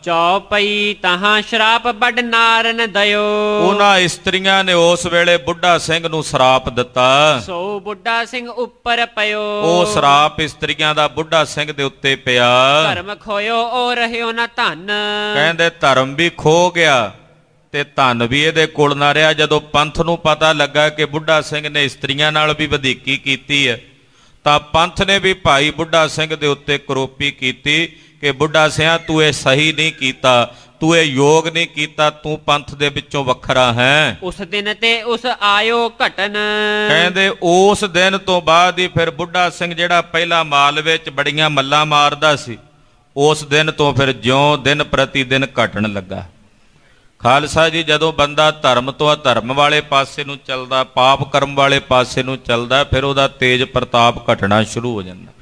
ਚੌਪਈ ਤਹਾਂ ਸ਼ਰਾਪ ਬੜ ਨਾਰਨ ਦਇਓ। ਉਹਨਾਂ ਇਸਤਰੀਆਂ ਨੇ ਉਸ ਵੇਲੇ ਬੁੱਢਾ ਸਿੰਘ ਨੂੰ ਸ਼ਰਾਪ ਦਿੱਤਾ। ਸੋ ਬੁੱਢਾ ਸਿੰਘ ਉੱਪਰ ਪਿਓ। ਉਹ ਸ਼ਰਾਪ ਇਸਤਰੀਆਂ ਦਾ ਬੁੱਢਾ ਸਿੰਘ ਦੇ ਉੱਤੇ ਪਿਆ। ਧਰਮ ਖੋਇਓ ਉਹ ਰਹਿਓ ਨਾ ਧਨ। ਕਹਿੰਦੇ ਧਰਮ ਵੀ ਖੋ ਗਿਆ ਤੇ ਧਨ ਵੀ ਇਹਦੇ ਕੋਲ ਨਾ ਰਿਹਾ। ਜਦੋਂ ਪੰਥ ਨੂੰ ਪਤਾ ਲੱਗਾ ਕਿ ਬੁੱਢਾ ਸਿੰਘ ਨੇ ਇਸਤਰੀਆਂ ਨਾਲ ਵੀ ਵਧੀਕੀ ਕੀਤੀ ਹੈ ਤਾਂ ਪੰਥ ਨੇ ਵੀ ਭਾਈ ਬੁੱਢਾ ਸਿੰਘ ਦੇ ਉੱਤੇ ਕਰੋਪੀ ਕੀਤੀ ਕਿ ਬੁੱਢਾ ਸਿਆਂ ਤੂੰ ਇਹ ਸਹੀ ਨਹੀਂ ਕੀਤਾ, ਤੂੰ ਇਹ ਯੋਗ ਨਹੀਂ ਕੀਤਾ, ਤੂੰ ਪੰਥ ਦੇ ਵਿੱਚੋਂ ਵੱਖਰਾ ਹੈ। ਉਸ ਦਿਨ ਤੇ ਉਸ ਆਇਓ ਘਟਨ। ਕਹਿੰਦੇ ਉਸ ਦਿਨ ਤੋਂ ਬਾਅਦ ਹੀ ਫਿਰ ਬੁੱਢਾ ਸਿੰਘ ਜਿਹੜਾ ਪਹਿਲਾਂ ਮਾਲਵੇ 'ਚ ਬੜੀਆਂ ਮੱਲਾਂ ਮਾਰਦਾ ਸੀ, ਉਸ ਦਿਨ ਤੋਂ ਫਿਰ ਜਿਉਂ ਦਿਨ ਪ੍ਰਤੀ ਦਿਨ ਘਟਣ ਲੱਗਾ। ਖਾਲਸਾ ਜੀ ਜਦੋਂ ਬੰਦਾ ਧਰਮ ਤੋਂ ਅਧਰਮ ਵਾਲੇ ਪਾਸੇ ਨੂੰ ਚੱਲਦਾ, ਪਾਪ ਕਰਮ ਵਾਲੇ ਪਾਸੇ ਨੂੰ ਚੱਲਦਾ, ਫਿਰ ਉਹਦਾ ਤੇਜ ਪ੍ਰਤਾਪ ਘਟਣਾ ਸ਼ੁਰੂ ਹੋ ਜਾਂਦਾ।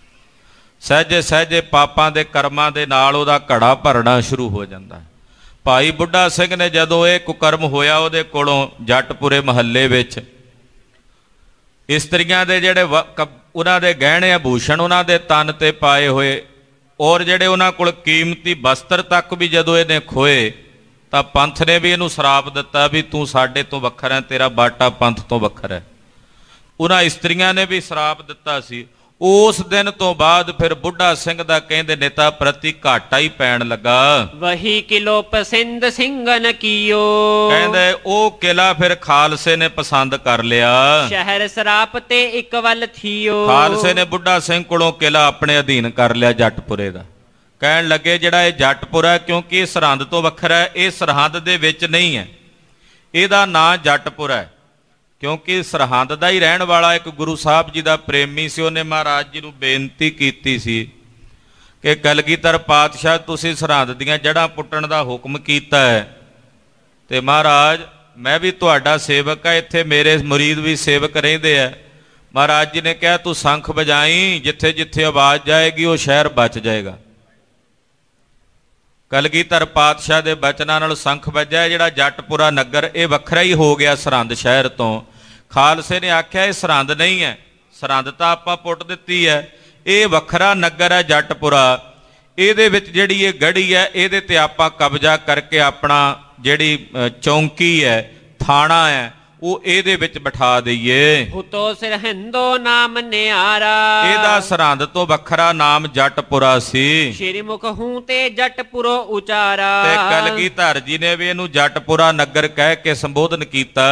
ਸਹਿਜੇ ਸਹਿਜੇ ਪਾਪਾਂ ਦੇ ਕਰਮਾਂ ਦੇ ਨਾਲ ਉਹਦਾ ਘੜਾ ਭਰਨਾ ਸ਼ੁਰੂ ਹੋ ਜਾਂਦਾ। ਭਾਈ ਬੁੱਢਾ ਸਿੰਘ ਨੇ ਜਦੋਂ ਇਹ ਕੁਕਰਮ ਹੋਇਆ ਉਹਦੇ ਕੋਲੋਂ ਜੱਟਪੁਰੇ ਮਹੱਲੇ ਵਿੱਚ ਇਸਤਰੀਆਂ ਦੇ ਜਿਹੜੇ ਉਹਨਾਂ ਦੇ ਗਹਿਣੇ ਆਭੂਸ਼ਣ ਉਹਨਾਂ ਦੇ ਤਨ ਤੇ ਪਾਏ ਹੋਏ ਔਰ ਜਿਹੜੇ ਉਹਨਾਂ ਕੋਲ ਕੀਮਤੀ ਬਸਤਰ ਤੱਕ ਵੀ ਜਦੋਂ ਇਹਨੇ ਖੋਏ ਤਾਂ ਪੰਥ ਨੇ ਵੀ ਇਹਨੂੰ ਸ਼ਰਾਪ ਦਿੱਤਾ ਵੀ ਤੂੰ ਸਾਡੇ ਤੋਂ ਵੱਖਰਾ, ਤੇਰਾ ਬਾਟਾ ਪੰਥ ਤੋਂ ਵੱਖਰਾ। ਉਹਨਾਂ ਇਸਤਰੀਆਂ ਨੇ ਵੀ ਸ਼ਰਾਪ ਦਿੱਤਾ ਸੀ। ਉਸ ਦਿਨ ਤੋਂ ਬਾਅਦ ਫਿਰ ਬੁੱਢਾ ਸਿੰਘ ਦਾ ਕਹਿੰਦੇ ਨੇਤਾ ਪ੍ਰਤੀ ਘਾਟਾ ਹੀ ਪੈਣ ਲੱਗਾ। ਵਹੀ ਕਿਲੋ ਪਸੰਦ ਸਿੰਘਨ ਕੀਓ। ਕਹਿੰਦੇ ਉਹ ਕਿਲਾ ਫਿਰ ਖਾਲਸੇ ਨੇ ਪਸੰਦ ਕਰ ਲਿਆ। ਸ਼ਹਿਰ ਸਰਾਪ ਤੇ ਇੱਕ ਵੱਲ ਥੀਓ। ਖਾਲਸੇ ਨੇ ਬੁੱਢਾ ਸਿੰਘ ਕੋਲੋਂ ਕਿਲਾ ਆਪਣੇ ਅਧੀਨ ਕਰ ਲਿਆ ਜੱਟਪੁਰੇ ਦਾ। ਕਹਿਣ ਲੱਗੇ ਜਿਹੜਾ ਇਹ ਜੱਟਪੁਰਾ, ਕਿਉਂਕਿ ਇਹ ਸਰਹੰਦ ਤੋਂ ਵੱਖਰਾ ਹੈ, ਇਹ ਸਰਹੰਦ ਦੇ ਵਿੱਚ ਨਹੀਂ ਹੈ, ਇਹਦਾ ਨਾਂ ਜੱਟਪੁਰਾ ਹੈ ਕਿਉਂਕਿ ਸਰਹੰਦ ਦਾ ਹੀ ਰਹਿਣ ਵਾਲਾ ਇੱਕ ਗੁਰੂ ਸਾਹਿਬ ਜੀ ਦਾ ਪ੍ਰੇਮੀ ਸੀ। ਉਹਨੇ ਮਹਾਰਾਜ ਜੀ ਨੂੰ ਬੇਨਤੀ ਕੀਤੀ ਸੀ ਕਿ ਕਲਗੀਧਰ ਪਾਤਸ਼ਾਹ ਤੁਸੀਂ ਸਰਹੰਦ ਦੀਆਂ ਜੜ੍ਹਾਂ ਪੁੱਟਣ ਦਾ ਹੁਕਮ ਕੀਤਾ ਹੈ ਤੇ ਮਹਾਰਾਜ ਮੈਂ ਵੀ ਤੁਹਾਡਾ ਸੇਵਕ ਹਾਂ, ਇੱਥੇ ਮੇਰੇ ਮੁਰੀਦ ਵੀ ਸੇਵਕ ਰਹਿੰਦੇ ਆ। ਮਹਾਰਾਜ ਜੀ ਨੇ ਕਿਹਾ ਤੂੰ ਸ਼ੰਖ ਵਜਾਈ, ਜਿੱਥੇ ਜਿੱਥੇ ਆਵਾਜ਼ ਜਾਏਗੀ ਉਹ ਸ਼ਹਿਰ ਬਚ ਜਾਏਗਾ। ਕਲਗੀਧਰ ਪਾਤਸ਼ਾਹ ਦੇ ਬਚਨਾਂ ਨਾਲ ਸੰਖ ਵੱਜਿਆ। ਜਿਹੜਾ ਜੱਟਪੁਰਾ ਨਗਰ ਇਹ ਵੱਖਰਾ ਹੀ ਹੋ ਗਿਆ ਸਰਹੰਦ ਸ਼ਹਿਰ ਤੋਂ। ਖਾਲਸੇ ਨੇ ਆਖਿਆ ਇਹ ਸਰਹੰਦ ਨਹੀਂ ਹੈ, ਸਰਹੰਦ ਤਾਂ ਆਪਾਂ ਪੁੱਟ ਦਿੱਤੀ ਹੈ, ਇਹ ਵੱਖਰਾ ਨਗਰ ਹੈ ਜੱਟਪੁਰਾ। ਇਹਦੇ ਵਿੱਚ ਜਿਹੜੀ ਇਹ ਗੜ੍ਹੀ ਹੈ ਇਹਦੇ ਤੇ ਆਪਾਂ ਕਬਜ਼ਾ ਕਰਕੇ ਆਪਣਾ ਜਿਹੜੀ ਚੌਂਕੀ ਹੈ, ਥਾਣਾ ਹੈ, ਉਹ ਇਹਦੇ ਵਿੱਚ ਬਿਠਾ ਦਈਏ। ਹੁਤੋ ਸਰਹਿੰਦੋ ਨਾਮ ਨਿਆਰਾ, ਇਹਦਾ ਸਰਹੰਦ ਤੋਂ ਵੱਖਰਾ ਨਾਮ ਜੱਟਪੁਰਾ ਸੀ। ਸ਼੍ਰੀ ਮੁਖ ਹੂੰ ਤੇ ਜੱਟਪੁਰੋ ਉਚਾਰਾ, ਤੇ ਕਲਗੀਧਰ ਜੀ ਨੇ ਵੀ ਇਹਨੂੰ ਜੱਟਪੁਰਾ ਨਗਰ ਕਹਿ ਕੇ ਸੰਬੋਧਨ ਕੀਤਾ।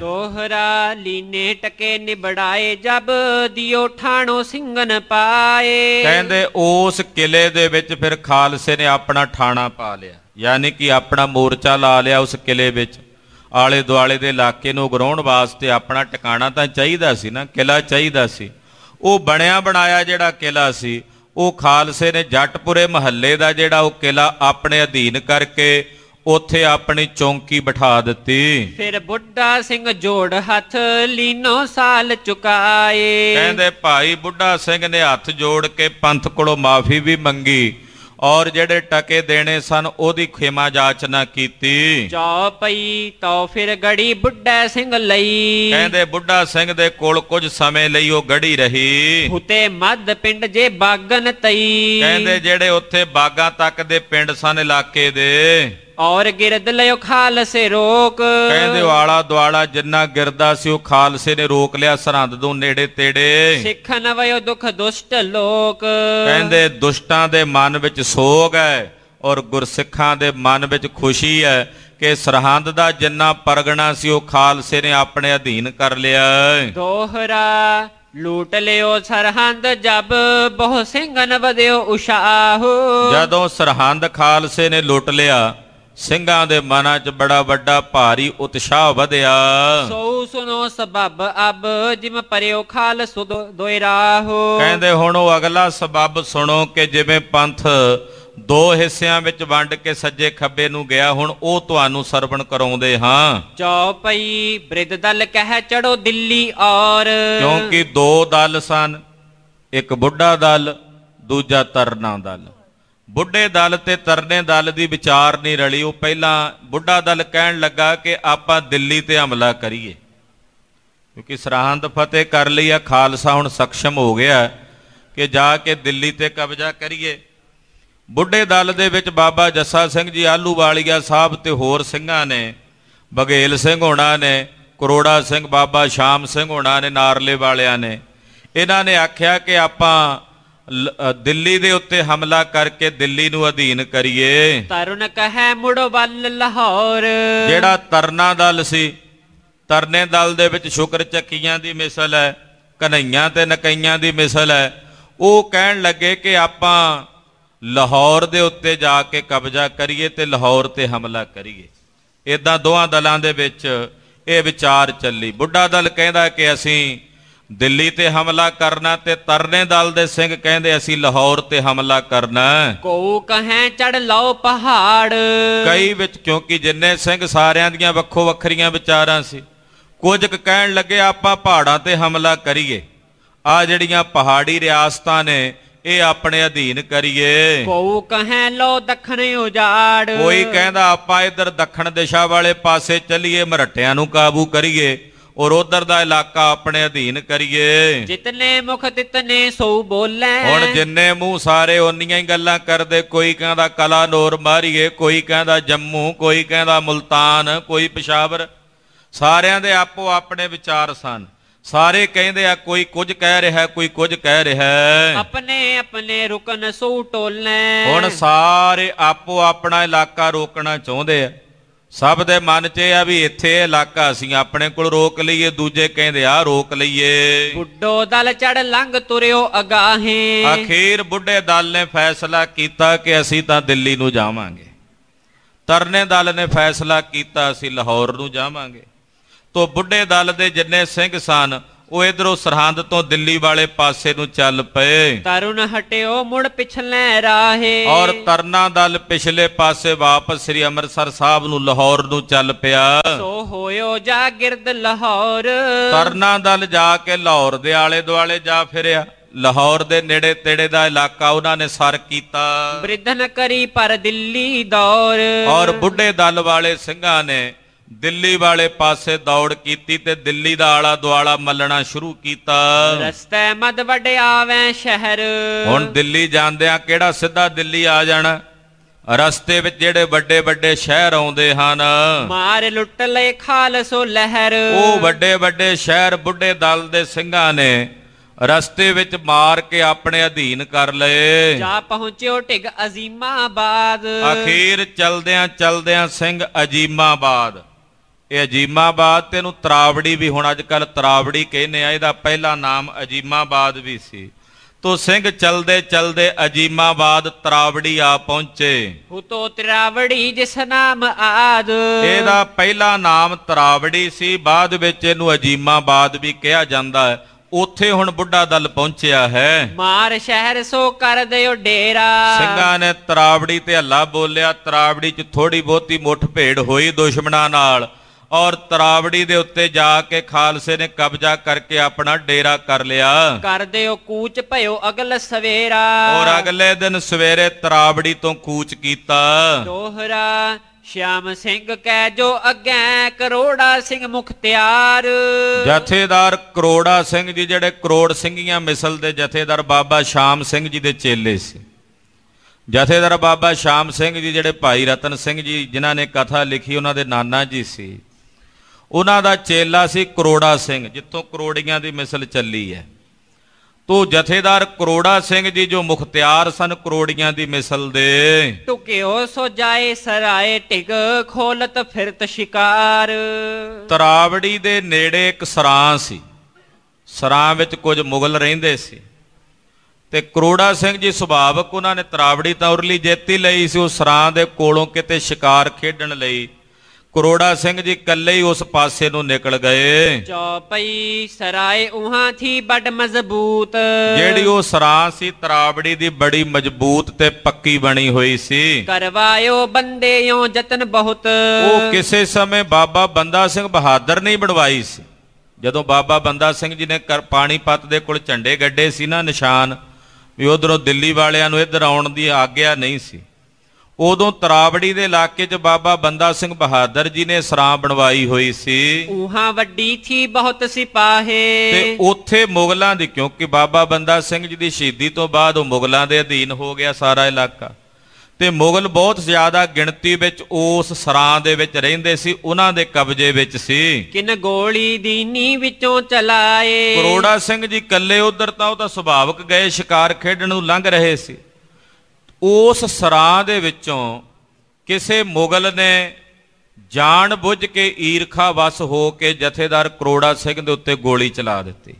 ਦੋਹਰਾ ਲੀਨੇ ਟਕੇ ਨਿਬੜਾਏ ਜਬ ਦਿਓ ਠਾਣੋ ਸਿੰਘਨ ਪਾਏ। ਕਹਿੰਦੇ ਉਸ ਕਿਲੇ ਦੇ ਵਿੱਚ ਫਿਰ ਖਾਲਸੇ ਨੇ ਆਪਣਾ ਠਾਣਾ ਪਾ ਲਿਆ, ਯਾਨੀ ਕਿ ਆਪਣਾ ਮੋਰਚਾ ਲਾ ਲਿਆ ਉਸ ਕਿਲੇ ਵਿੱਚ। ਆਲੇ ਦੁਆਲੇ ਦੇ ਇਲਾਕੇ ਨੂੰ ਉਗਰਾਉਣ ਵਾਸਤੇ ਆਪਣਾ ਟਿਕਾਣਾ ਤਾਂ ਚਾਹੀਦਾ ਸੀ ਨਾ, ਕਿਲਾ ਚਾਹੀਦਾ ਸੀ। ਉਹ ਬਣਿਆ ਬਣਾਇਆ ਜਿਹੜਾ ਕਿਲਾ ਸੀ ਉਹ ਖਾਲਸੇ ਨੇ ਜੱਟਪੁਰੇ ਮਹੱਲੇ ਦਾ ਜਿਹੜਾ ਉਹ ਕਿਲਾ ਆਪਣੇ ਅਧੀਨ ਕਰਕੇ ਉੱਥੇ ਆਪਣੀ ਚੌਂਕੀ ਬਿਠਾ ਦਿੱਤੀ। ਫਿਰ ਬੁੱਢਾ ਸਿੰਘ ਜੋੜ ਹੱਥ ਲੀਨੋ ਸਾਲ ਚੁਕਾਏ। ਕਹਿੰਦੇ ਭਾਈ ਬੁੱਢਾ ਸਿੰਘ ਨੇ ਹੱਥ ਜੋੜ ਕੇ ਪੰਥ ਕੋਲੋਂ ਮਾਫੀ ਵੀ ਮੰਗੀ ਔਰ ਜਿਹੜੇ ਟਕੇ ਦੇਣੇ ਸਨ ਉਹਦੀ ਖੇਮਾ ਜਾਚਨਾ ਕੀਤੀ। ਚੌ ਪਈ ਤੋ ਫਿਰ ਗੜੀ ਬੁੱਢਾ ਸਿੰਘ ਲਈ। ਕਹਿੰਦੇ ਬੁੱਢਾ ਸਿੰਘ ਦੇ ਕੋਲ ਕੁਝ ਸਮੇਂ ਲਈ ਉਹ ਗੜੀ ਰਹੀ। ਹੁਤੇ ਮੱਧ ਪਿੰਡ ਜੇ ਬਾਗਨ ਤਈ। ਕਹਿੰਦੇ ਜਿਹੜੇ ਉੱਥੇ ਬਾਗਾਂ ਤੱਕ ਦੇ ਪਿੰਡ ਸਨ ਇਲਾਕੇ ਦੇ, ਔਰ ਗਿਰਦ ਲਿਓ ਖਾਲਸੇ ਰੋਕ। ਕਹਿੰਦੇ ਆਲਾ ਦੁਆਲਾ ਜਿੰਨਾ ਗਿਰਦਾ ਸੀ ਉਹ ਖਾਲਸੇ ਨੇ ਰੋਕ ਲਿਆ ਸਰਹੰਦ ਤੋਂ ਨੇੜੇ ਤੇੜੇ। ਸਿੱਖਨ ਵਯੋ ਦੁਖ ਦੁਸ਼ਟ ਲੋਕ। ਕਹਿੰਦੇ ਦੁਸ਼ਟਾਂ ਦੇ ਮਨ ਵਿੱਚ ਸੋਗ ਹੈ ਔਰ ਗੁਰਸਿੱਖਾਂ ਦੇ ਮਨ ਵਿੱਚ ਖੁਸ਼ੀ ਹੈ ਕਿ ਸਰਹੰਦ ਦਾ ਜਿੰਨਾ ਪਰਗਣਾ ਸੀ ਉਹ ਖਾਲਸੇ ਨੇ ਆਪਣੇ ਅਧੀਨ ਕਰ ਲਿਆ। ਦੋਹਰਾ ਲੂਟ ਲਿਓ ਸਰਹੰਦ ਜਬ ਬਹੁ ਸਿੰਘਨ ਵਧਿਓ ਉਸ਼ਾਹ। ਜਦੋਂ ਸਰਹੰਦ ਖਾਲਸੇ ਨੇ ਲੁੱਟ ਲਿਆ ਸਿੰਘਾਂ ਦੇ ਮਨਾਂ 'ਚ ਬੜਾ ਵੱਡਾ ਭਾਰੀ ਉਤਸ਼ਾਹ ਵਧਿਆ। ਸੋ ਸੁਨੋ ਸਬਬ ਅਬ ਜਿਮ ਪਰਿਓ ਖਾਲਸ ਦੋਇਰਾਹੋ। ਕਹਿੰਦੇ ਹੁਣ ਉਹ ਅਗਲਾ ਸਬਬ ਸੁਣੋ ਕਿ ਜਿਵੇਂ ਪੰਥ ਦੋ ਹਿੱਸਿਆਂ ਵਿੱਚ ਵੰਡ ਕੇ ਸੱਜੇ ਖੱਬੇ ਨੂੰ ਗਿਆ, ਹੁਣ ਉਹ ਤੁਹਾਨੂੰ ਸਰਵਣ ਕਰਾਉਂਦੇ ਹਾਂ। ਚੌਪਈ ਬ੍ਰਿਧ ਦਲ ਕਹਿ ਚੜੋ ਦਿੱਲੀ ਔਰ। ਕਿਉਂਕਿ ਦੋ ਦਲ ਸਨ, ਇੱਕ ਬੁੱਢਾ ਦਲ, ਦੂਜਾ ਤਰਨਾ ਦਲ। ਬੁੱਢੇ ਦਲ ਤੇ ਤਰਨੇ ਦਲ ਦੀ ਵਿਚਾਰ ਨਹੀਂ ਰਲੀ। ਉਹ ਪਹਿਲਾਂ ਬੁੱਢਾ ਦਲ ਕਹਿਣ ਲੱਗਾ ਕਿ ਆਪਾਂ ਦਿੱਲੀ ਤੇ ਹਮਲਾ ਕਰੀਏ, ਕਿਉਂਕਿ ਸਰਹੰਦ ਫਤਿਹ ਕਰ ਲਈ ਆ, ਖਾਲਸਾ ਹੁਣ ਸક્ષਮ ਹੋ ਗਿਆ ਕਿ ਜਾ ਕੇ ਦਿੱਲੀ ਤੇ ਕਬਜ਼ਾ ਕਰੀਏ। ਬੁੱਢੇ ਦਲ ਦੇ ਵਿੱਚ ਬਾਬਾ ਜੱਸਾ ਸਿੰਘ ਜੀ ਆਹਲੂਵਾਲੀਆ ਸਾਹਿਬ ਤੇ ਹੋਰ ਸਿੰਘਾਂ ਨੇ, ਬਘੇਲ ਸਿੰਘ ਹੋਣਾ ਨੇ, ਕਰੋੜਾ ਸਿੰਘ, ਬਾਬਾ ਸ਼ਾਮ ਸਿੰਘ ਹੋਣਾ ਨੇ, ਨਾਰਲੇ ਵਾਲਿਆਂ ਨੇ, ਇਹਨਾਂ ਨੇ ਆਖਿਆ ਕਿ ਆਪਾਂ ਦਿੱਲੀ ਦੇ ਉੱਤੇ ਹਮਲਾ ਕਰਕੇ ਦਿੱਲੀ ਨੂੰ ਅਧੀਨ ਕਰੀਏ। ਤਰੁਣ ਕਹੈ ਮੁੜੋ ਵੱਲ ਲਾਹੌਰ। ਜਿਹੜਾ ਤਰਨਾ ਦਲ ਸੀ, ਤਰਨੇ ਦਲ ਦੇ ਵਿੱਚ ਸ਼ੁਕਰ ਚੱਕੀਆਂ ਦੀ ਮਿਸਲ ਹੈ, ਕਨਈਆਂ ਤੇ ਨਕਈਆਂ ਦੀ ਮਿਸਲ ਹੈ। ਉਹ ਕਹਿਣ ਲੱਗੇ ਕਿ ਆਪਾਂ ਲਾਹੌਰ ਦੇ ਉੱਤੇ ਜਾ ਕੇ ਕਬਜ਼ਾ ਕਰੀਏ ਤੇ ਲਾਹੌਰ ਤੇ ਹਮਲਾ ਕਰੀਏ। ਇਦਾਂ ਦੋਹਾਂ ਦਲਾਂ ਦੇ ਵਿੱਚ ਇਹ ਵਿਚਾਰ ਚੱਲੀ। ਬੁੱਢਾ ਦਲ ਕਹਿੰਦਾ ਕਿ ਅਸੀਂ ਦਿੱਲੀ ਤੇ ਹਮਲਾ ਕਰਨਾ, ਤੇ ਤਰਨੇ ਦਲ ਦੇ ਸਿੰਘ ਕਹਿੰਦੇ ਅਸੀਂ ਲਾਹੌਰ ਤੇ ਹਮਲਾ ਕਰਨਾ। ਕੋ ਕਹੈ ਚੜ ਲਓ ਪਹਾੜ। ਕਈ ਵਿੱਚ, ਕਿਉਂਕਿ ਜਿੰਨੇ ਸਿੰਘ ਸਾਰਿਆਂ ਦੀਆਂ ਵੱਖੋ ਵੱਖਰੀਆਂ ਵਿਚਾਰਾਂ ਸੀ, ਕੁਝ ਕੁ ਕਹਿਣ ਲੱਗੇ ਆਪਾਂ ਪਹਾੜਾਂ ਤੇ ਹਮਲਾ ਕਰੀਏ, ਆ ਜਿਹੜੀਆਂ ਪਹਾੜੀ ਰਿਆਸਤਾਂ ਨੇ ਇਹ ਆਪਣੇ ਅਧੀਨ ਕਰੀਏ। ਕੋ ਕਹੈ ਲੋ ਦੱਖਣ ਉਜਾੜ। ਕੋਈ ਕਹਿੰਦਾ ਆਪਾਂ ਇਧਰ ਦੱਖਣ ਦਿਸ਼ਾ ਵਾਲੇ ਪਾਸੇ ਚੱਲੀਏ, ਮਰਹੱਟਿਆਂ ਨੂੰ ਕਾਬੂ ਕਰੀਏ ਔਰ ਉਧਰ ਦਾ ਇਲਾਕਾ ਆਪਣੇ ਅਧੀਨ ਕਰੀਏ। ਜਿਤਨੇ ਮੁਖ ਤਿਤਨੇ ਸੋ ਬੋਲੇ। ਹੁਣ ਜਿੰਨੇ ਮੂੰਹ ਸਾਰੇ ਓਨੀਆਂ ਹੀ ਗੱਲਾਂ ਕਰਦੇ। ਕੋਈ ਕਹਿੰਦਾ ਕਲਾਨੌਰ ਮਾਰੀਏ, ਕੋਈ ਕਹਿੰਦਾ ਜੰਮੂ, ਕੋਈ ਕਹਿੰਦਾ ਮੁਲਤਾਨ, ਕੋਈ ਪਿਸ਼ਾਵਰ। ਸਾਰਿਆਂ ਦੇ ਆਪੋ ਆਪਣੇ ਵਿਚਾਰ ਸਨ। ਸਾਰੇ ਕਹਿੰਦੇ ਆ, ਕੋਈ ਕੁਝ ਕਹਿ ਰਿਹਾ, ਕੋਈ ਕੁਝ ਕਹਿ ਰਿਹਾ। ਆਪਣੇ ਆਪਣੇ ਰੁਕਨ ਸੋ ਟੋਲੇ। ਹੁਣ ਸਾਰੇ ਆਪੋ ਆਪਣਾ ਇਲਾਕਾ ਰੋਕਣਾ ਚਾਹੁੰਦੇ ਆ। ਸਭ ਦੇ ਮਨ 'ਚ ਇਹ ਆ ਵੀ ਇੱਥੇ ਇਲਾਕਾ ਅਸੀਂ ਆਪਣੇ ਕੋਲ ਰੋਕ ਲਈਏ, ਦੂਜੇ ਕਹਿੰਦੇ ਆ ਰੋਕ ਲਈਏ। ਬੁੱਢੋ ਦਲ ਚੜ ਲੰਘ ਤੁਰਿਓ ਅਗਾਹੇ। ਅਖੀਰ ਬੁੱਢੇ ਦਲ ਨੇ ਫੈਸਲਾ ਕੀਤਾ ਕਿ ਅਸੀਂ ਤਾਂ ਦਿੱਲੀ ਨੂੰ ਜਾਵਾਂਗੇ। ਤਰਨੇ ਦਲ ਨੇ ਫੈਸਲਾ ਕੀਤਾ ਅਸੀਂ ਲਾਹੌਰ ਨੂੰ ਜਾਵਾਂਗੇ। ਤੋ ਬੁੱਢੇ ਦਲ ਦੇ ਜਿੰਨੇ ਸਿੰਘ ਸਨ ਉਹ ਇਧਰੋਂ ਸਰਹੰਦ ਤੋਂ ਦਿੱਲੀ ਵਾਲੇ ਪਾਸੇ ਨੂੰ ਚੱਲ ਪਏ। ਤਰੁਣ ਹਟਿਓ ਮੁੜ ਪਿਛਲੇ ਰਾਹੇ। ਔਰ ਤਰਨਾ ਦਲ ਪਿਛਲੇ ਪਾਸੇ ਵਾਪਸ ਸ੍ਰੀ ਅੰਮ੍ਰਿਤਸਰ ਸਾਹਿਬ ਨੂੰ, ਲਾਹੌਰ ਨੂੰ ਚੱਲ ਪਿਆ। ਸੋ ਹੋਇਓ ਜਾ ਗਿਰਦ ਲਾਹੌਰ। ਤਰਨਾ ਦਲ ਜਾ ਕੇ ਲਾਹੌਰ ਦੇ ਆਲੇ ਦੁਆਲੇ ਜਾ ਫਿਰਿਆ। ਲਾਹੌਰ ਦੇ ਨੇੜੇ ਤੇੜੇ ਦਾ ਇਲਾਕਾ ਉਹਨਾਂ ਨੇ ਸਰ ਕੀਤਾ। ਬ੍ਰਿਧਨ ਕਰੀ ਪਰ ਦਿੱਲੀ ਦੌਰ, ਔਰ ਬੁੱਢੇ ਦਲ ਵਾਲੇ ਸਿੰਘਾਂ ਨੇ ਦਿੱਲੀ ਵਾਲੇ ਪਾਸੇ ਦੌੜ ਕੀਤੀ ਤੇ ਦਿੱਲੀ ਦਾ ਆਲਾ ਦੁਆਲਾ ਮੱਲਣਾ ਸ਼ੁਰੂ ਕੀਤਾ। ਰਸਤੇ ਮਦ ਵੱਡ ਆਵੇਂ ਸ਼ਹਿਰ, ਹੁਣ ਦਿੱਲੀ ਜਾਂਦਿਆਂ ਕਿਹੜਾ ਸਿੱਧਾ ਦਿੱਲੀ ਆ ਜਾਣਾ, ਰਸਤੇ ਵਿੱਚ ਜਿਹੜੇ ਵੱਡੇ ਵੱਡੇ ਸ਼ਹਿਰ ਆਉਂਦੇ ਹਨ, ਮਾਰ ਲੁੱਟ ਲਏ ਖਾਲਸੋ ਲਹਿਰ। ਉਹ ਵੱਡੇ ਵੱਡੇ ਸ਼ਹਿਰ ਬੁੱਢੇ ਦਲ ਦੇ ਸਿੰਘਾਂ ਨੇ ਰਸਤੇ ਵਿੱਚ ਮਾਰ ਕੇ ਆਪਣੇ ਅਧੀਨ ਕਰ ਲਏ। ਜਾ ਪਹੁੰਚਿਓ ਢਿਗ ਅਜ਼ੀਮਾਬਾਦ, ਅਖੀਰ ਚਲਦਿਆਂ ਚਲਦਿਆਂ ਸਿੰਘ ਅਜੀਮਾਬਾਦ, ਇਹ ਅਜੀਮਾਬਾਦ ਤੇ ਇਹਨੂੰ ਤਰਾਵੜੀ ਵੀ ਹੁਣ ਅੱਜ ਕੱਲ ਤਰਾਵੜੀ ਕਹਿੰਦੇ ਆ, ਇਹਦਾ ਪਹਿਲਾ ਨਾਮ ਅਜੀਮਾਬਾਦ ਵੀ ਸੀ। ਤੋ ਸਿੰਘ ਚਲਦੇ ਚਲਦੇ ਅਜੀਮਾਬਾਦ ਤਰਾਵੜੀ ਆ ਪਹੁੰਚੇ। ਹੁਤੋ ਤਰਾਵੜੀ ਜਿਸ ਨਾਮ ਆਦ, ਇਹਦਾ ਪਹਿਲਾ ਨਾਮ ਤਰਾਵੜੀ ਸੀ, ਬਾਅਦ ਵਿੱਚ ਇਹਨੂੰ ਅਜੀਮਾਬਾਦ ਵੀ ਕਿਹਾ ਜਾਂਦਾ ਹੈ। ਉੱਥੇ ਹੁਣ ਬੁੱਢਾ ਦਲ ਪਹੁੰਚਿਆ ਹੈ। ਮਾਰ ਸ਼ਹਿਰ ਸੋ ਕਰ ਦਿਓ ਡੇਰਾ, ਸਿੰਘਾਂ ਨੇ ਤਰਾਵੜੀ ਤੇ ਹੱਲਾ ਬੋਲਿਆ। ਤਰਾਵੜੀ 'ਚ ਥੋੜੀ ਬਹੁਤੀ ਮੁੱਠ ਭੇੜ ਹੋਈ ਦੁਸ਼ਮਣਾਂ ਨਾਲ, ਔਰ ਤਰਾਵੜੀ ਦੇ ਉੱਤੇ ਜਾ ਕੇ ਖਾਲਸੇ ਨੇ ਕਬਜ਼ਾ ਕਰਕੇ ਆਪਣਾ ਡੇਰਾ ਕਰ ਲਿਆ। ਕਰ ਦਿਓ ਕੂਚ ਭਇਓ ਅਗਲ ਸਵੇਰਾ, ਔਰ ਅਗਲੇ ਦਿਨ ਸਵੇਰੇ ਤਰਾਵੜੀ ਤੋਂ ਕੂਚ ਕੀਤਾ। ਦੋਹਰਾ ਸ਼ਿਆਮ ਸਿੰਘ ਕਹਿ ਜੋ ਅੱਗੇ ਕਰੋੜਾ ਸਿੰਘ ਮੁਖਤਿਆਰ, ਜਥੇਦਾਰ ਕਰੋੜਾ ਸਿੰਘ ਜੀ ਜਿਹੜੇ ਕਰੋੜ ਸਿੰਘੀਆਂ ਮਿਸਲ ਦੇ ਜਥੇਦਾਰ ਬਾਬਾ ਸ਼ਾਮ ਸਿੰਘ ਜੀ ਦੇ ਚੇਲੇ ਸੀ। ਜਥੇਦਾਰ ਬਾਬਾ ਸ਼ਾਮ ਸਿੰਘ ਜੀ ਜਿਹੜੇ ਭਾਈ ਰਤਨ ਸਿੰਘ ਜੀ ਜਿਨ੍ਹਾਂ ਨੇ ਕਥਾ ਲਿਖੀ ਉਹਨਾਂ ਦੇ ਨਾਨਾ ਜੀ ਸੀ, ਉਹਨਾਂ ਦਾ ਚੇਲਾ ਸੀ ਕਰੋੜਾ ਸਿੰਘ, ਜਿੱਥੋਂ ਕਰੋੜੀਆਂ ਦੀ ਮਿਸਲ ਚੱਲੀ ਹੈ। ਤੋ ਜਥੇਦਾਰ ਕਰੋੜਾ ਸਿੰਘ ਜੀ ਜੋ ਮੁਖਤਿਆਰ ਸਨ ਕਰੋੜੀਆਂ ਦੀ ਮਿਸਲ ਦੇ, ਟੁਕਿਓ ਸੋ ਜਾਏ ਸਰਾਏ ਢਿਗ ਖੋਲਤ ਫਿਰਤ ਸ਼ਿਕਾਰ। ਤਰਾਵੜੀ ਦੇ ਨੇੜੇ ਇੱਕ ਸਰਾਂ ਸੀ, ਸਰਾਂ ਵਿੱਚ ਕੁਝ ਮੁਗਲ ਰਹਿੰਦੇ ਸੀ ਤੇ ਕਰੋੜਾ ਸਿੰਘ ਜੀ ਸੁਭਾਵਕ ਉਹਨਾਂ ਨੇ ਤਰਾਵੜੀ ਤਾਂ ਉਰਲੀ ਜਿੱਤ ਹੀ ਲਈ ਸੀ। ਉਹ ਸਰਾਂ ਦੇ ਕੋਲੋਂ ਕਿਤੇ ਸ਼ਿਕਾਰ ਖੇਡਣ ਲਈ ਕਰੋੜਾ ਸਿੰਘ ਜੀ ਇਕੱਲੇ ਹੀ ਉਸ ਪਾਸੇ ਨੂੰ ਨਿਕਲ ਗਏ। ਚੌਪਈ ਸਰਾਏ ਉਹਾਂ ਥੀ ਬੜ ਮਜ਼ਬੂਤ, ਜਿਹੜੀ ਉਹ ਸਰਾਂ ਸੀ ਤਰਾਵੜੀ ਦੀ ਬੜੀ ਮਜ਼ਬੂਤ ਤੇ ਪੱਕੀ ਬਣੀ ਹੋਈ ਸੀ। ਕਰਵਾਇਓ ਬੰਦਿਓ ਯਤਨ ਬਹੁਤ, ਉਹ ਕਿਸੇ ਸਮੇਂ ਬਾਬਾ ਬੰਦਾ ਸਿੰਘ ਬਹਾਦਰ ਨੇ ਬਣਵਾਈ ਸੀ। ਜਦੋਂ ਬਾਬਾ ਬੰਦਾ ਸਿੰਘ ਜੀ ਨੇ ਕਰ ਪਾਣੀਪਤ ਦੇ ਕੋਲ ਝੰਡੇ ਗੱਡੇ ਸੀ ਨਾ, ਨਿਸ਼ਾਨ ਵੀ ਉਧਰੋਂ ਦਿੱਲੀ ਵਾਲਿਆਂ ਨੂੰ ਇੱਧਰ ਆਉਣ ਦੀ ਆਗਿਆ ਨਹੀਂ ਸੀ, ਉਦੋਂ ਤਰਾਵੜੀ ਦੇ ਇਲਾਕੇ 'ਚ ਬਾਬਾ ਬੰਦਾ ਸਿੰਘ ਬਹਾਦਰ ਜੀ ਨੇ ਸਰਾਂ ਬਣਵਾਈ ਹੋਈ ਸੀ। ਉਹਾਂ ਵੱਡੀ ਥੀ ਬਹੁਤ ਸਿਪਾਹੇ, ਤੇ ਉੱਥੇ ਮੁਗਲਾਂ ਦੀ, ਕਿਉਂਕਿ ਬਾਬਾ ਬੰਦਾ ਸਿੰਘ ਜੀ ਦੀ ਸ਼ਹੀਦੀ ਤੋਂ ਬਾਅਦ ਉਹ ਮੁਗਲਾਂ ਦੇ ਅਧੀਨ ਹੋ ਗਿਆ ਸਾਰਾ ਇਲਾਕਾ, ਤੇ ਮੁਗਲ ਬਹੁਤ ਜ਼ਿਆਦਾ ਗਿਣਤੀ ਵਿੱਚ ਉਸ ਸਰਾਂ ਦੇ ਵਿੱਚ ਰਹਿੰਦੇ ਸੀ, ਉਹਨਾਂ ਦੇ ਕਬਜ਼ੇ ਵਿੱਚ ਸੀ। ਕਿਨ ਗੋਲੀ ਦੀ ਨੀ ਵਿੱਚੋਂ ਚਲਾਏ, ਕਰੋੜਾ ਸਿੰਘ ਜੀ ਇਕੱਲੇ ਉਧਰ ਤਾਂ ਉਹ ਤਾਂ ਸੁਭਾਵਕ ਗਏ ਸ਼ਿਕਾਰ ਖੇਡਣ ਨੂੰ ਲੰਘ ਰਹੇ ਸੀ। ਉਸ ਸਰਾਂ ਦੇ ਵਿੱਚੋਂ ਕਿਸੇ ਮੁਗਲ ਨੇ ਜਾਣ ਬੁੱਝ ਕੇ ਈਰਖਾ ਵਸ ਹੋ ਕੇ ਜਥੇਦਾਰ ਕਰੋੜਾ ਸਿੰਘ ਦੇ ਉੱਤੇ ਗੋਲੀ ਚਲਾ ਦਿੱਤੀ।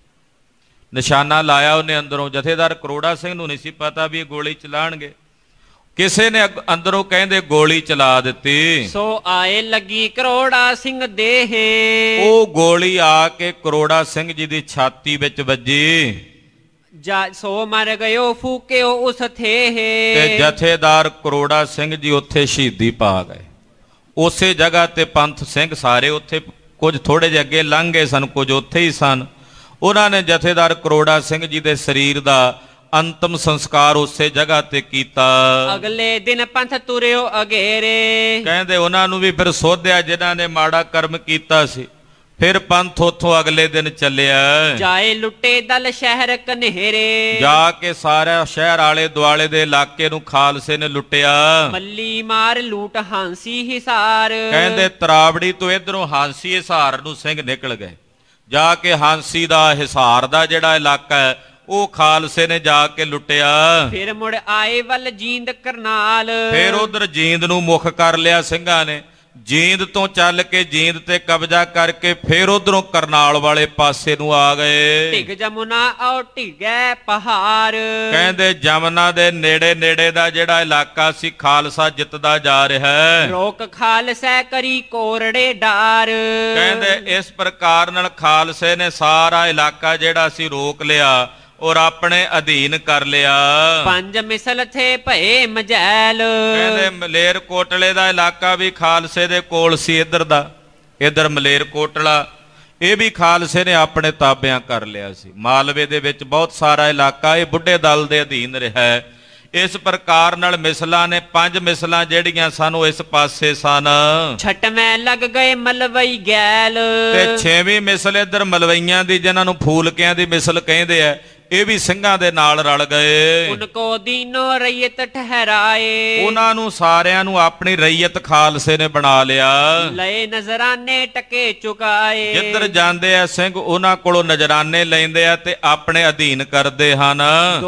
ਨਿਸ਼ਾਨਾ ਲਾਇਆ ਉਹਨੇ ਅੰਦਰੋਂ, ਜਥੇਦਾਰ ਕਰੋੜਾ ਸਿੰਘ ਨੂੰ ਨਹੀਂ ਸੀ ਪਤਾ ਵੀ ਇਹ ਗੋਲੀ ਚਲਾਣਗੇ। ਕਿਸੇ ਨੇ ਅੰਦਰੋਂ ਕਹਿੰਦੇ ਗੋਲੀ ਚਲਾ ਦਿੱਤੀ। ਸੋ ਆਏ ਲੱਗੀ ਕਰੋੜਾ ਸਿੰਘ ਦੇਹ, ਉਹ ਗੋਲੀ ਆ ਕੇ ਕਰੋੜਾ ਸਿੰਘ ਜੀ ਦੀ ਛਾਤੀ ਵਿੱਚ ਵੱਜੀ। ਜਾ ਸੋ ਮਰ ਗਇਓ ਫੂਕਿਓ ਉਸ ਥੇਹ, ਤੇ ਜਥੇਦਾਰ ਕਰੋੜਾ ਸਿੰਘ ਜੀ ਉੱਥੇ ਸ਼ਹੀਦੀ ਪਾ ਗਏ। ਉਸੇ ਜਗ੍ਹਾ ਤੇ ਪੰਥ ਸਿੰਘ ਸਾਰੇ ਉੱਥੇ, ਕੁਝ ਥੋੜੇ ਜਿਹੇ ਅੱਗੇ ਲੰਘ ਗਏ ਸਨ, ਕੁਝ ਉੱਥੇ ਹੀ ਸਨ। ਉਹਨਾਂ ਨੇ ਜਥੇਦਾਰ ਕਰੋੜਾ ਸਿੰਘ ਜੀ ਦੇ ਸਰੀਰ ਦਾ ਅੰਤਮ ਸੰਸਕਾਰ ਉਸੇ ਜਗ੍ਹਾ ਤੇ ਕੀਤਾ। ਅਗਲੇ ਦਿਨ ਪੰਥ ਤੁਰਿਓ ਅਗੇਰੇ, ਕਹਿੰਦੇ ਉਹਨਾਂ ਨੂੰ ਵੀ ਫਿਰ ਸੋਧਿਆ ਜਿਨ੍ਹਾਂ ਨੇ ਮਾੜਾ ਕਰਮ ਕੀਤਾ ਸੀ। ਫਿਰ ਪੰਥ ਉੱਥੋਂ ਅਗਲੇ ਦਿਨ ਚੱਲਿਆ। ਜਾਏ ਲੁੱਟੇ ਦਲ ਸ਼ਹਿਰ ਕਨੇਰੇ, ਜਾ ਕੇ ਸਾਰਾ ਸ਼ਹਿਰ ਆਲੇ ਦੁਆਲੇ ਦੇ ਇਲਾਕੇ ਨੂੰ ਖਾਲਸੇ ਨੇ ਲੁੱਟਿਆ। ਮੱਲੀ ਮਾਰ ਲੂਟ ਹਾਂਸੀ ਹਿਸਾਰ, ਕਹਿੰਦੇ ਤਰਾਵੜੀ ਤੋਂ ਇਧਰੋਂ ਹਾਂਸੀ ਹਿਸਾਰ ਨੂੰ ਸਿੰਘ ਨਿਕਲ ਗਏ। ਜਾ ਕੇ ਹਾਂਸੀ ਦਾ ਹਿਸਾਰ ਦਾ ਜਿਹੜਾ ਇਲਾਕਾ ਹੈ ਉਹ ਖਾਲਸੇ ਨੇ ਜਾ ਕੇ ਲੁੱਟਿਆ। ਫਿਰ ਮੁੜ ਆਏ ਵੱਲ ਜੀਂਦ ਕਰਨਾਲ, ਫਿਰ ਉਧਰ ਜੀਂਦ ਨੂੰ ਮੁੱਖ ਕਰ ਲਿਆ ਸਿੰਘਾਂ ਨੇ। ਜੀਂਦ ਤੋਂ ਚੱਲ ਕੇ ਜੀਂਦ ਤੇ ਕਬਜ਼ਾ ਕਰਕੇ ਫਿਰ ਉਧਰੋਂ ਕਰਨਾਲ ਵਾਲੇ ਪਾਸੇ ਨੂੰ ਆ ਗਏ। ਢਿਗ ਜਮੁਨਾ ਔ ਢਿਗੈ ਪਹਾੜ, ਕਹਿੰਦੇ ਜਮਨਾ ਦੇ ਨੇੜੇ ਨੇੜੇ ਦਾ ਜਿਹੜਾ ਇਲਾਕਾ ਸੀ ਖਾਲਸਾ ਜਿੱਤਦਾ ਜਾ ਰਿਹਾ ਹੈ। ਰੋਕ ਖਾਲਸਾ ਕਰੀ ਕੋਰੜੇ ਡਾਰ, ਕਹਿੰਦੇ ਇਸ ਪ੍ਰਕਾਰ ਨਾਲ ਖਾਲਸੇ ਨੇ ਸਾਰਾ ਇਲਾਕਾ ਜਿਹੜਾ ਸੀ ਰੋਕ ਲਿਆ ਔਰ ਆਪਣੇ ਅਧੀਨ ਕਰ ਲਿਆ। ਪੰਜ ਮਿਸਲ ਥੇ ਭਏ ਮਜੈਲ, ਕਹਿੰਦੇ ਮਲੇਰ ਕੋਟਲੇ ਦਾ ਇਲਾਕਾ ਵੀ ਖਾਲਸੇ ਦੇ ਕੋਲ ਸੀ। ਇੱਧਰ ਦਾ ਇੱਧਰ ਮਲੇਰ ਕੋਟਲਾ, ਇਹ ਵੀ ਖਾਲਸੇ ਨੇ ਆਪਣੇ ਤਾਬਿਆਂ ਕਰ ਲਿਆ ਸੀ। ਮਾਲਵੇ ਦੇ ਵਿੱਚ ਬਹੁਤ ਸਾਰਾ ਇਲਾਕਾ ਇਹ ਬੁੱਢੇ ਦਲ ਦੇ ਅਧੀਨ ਰਿਹਾ ਹੈ। ਇਸ ਪ੍ਰਕਾਰ ਨਾਲ ਮਿਸਲਾਂ ਨੇ ਪੰਜ ਮਿਸਲਾਂ ਜਿਹੜੀਆਂ ਸਾਨੂੰ ਇਸ ਪਾਸੇ ਸਨ। ਛਟਵੇਂ ਲੱਗ ਗਏ ਮਲਵਈ ਗੈਲ, ਤੇ ਛੇਵੀਂ ਮਿਸਲ ਇੱਧਰ ਮਲਵਈਆਂ ਦੀ, ਜਿਨ੍ਹਾਂ ਨੂੰ ਫੂਲਕਿਆਂ ਦੀ ਮਿਸਲ ਕਹਿੰਦੇ ਆ, ਇਹ ਵੀ ਸਿੰਘਾਂ ਦੇ ਨਾਲ ਰਲ ਗਏ। ਉਨਕੋ ਦੀਨੋ ਰਈਅਤ ਠਹਿਰਾਏ, ਉਹਨਾਂ ਨੂੰ ਸਾਰਿਆਂ ਨੂੰ ਆਪਣੀ ਰਈਅਤ ਖਾਲਸੇ ਨੇ ਬਣਾ ਲਿਆ। ਲਏ ਨਜ਼ਰਾਨੇ ਟਕੇ ਚੁਕਾਏ, ਜਿੱਧਰ ਜਾਂਦੇ ਆ ਸਿੰਘ ਉਹਨਾਂ ਕੋਲੋਂ ਨਜ਼ਰਾਨੇ ਲੈਂਦੇ ਆ ਤੇ ਆਪਣੇ ਅਧੀਨ ਕਰਦੇ ਹਨ।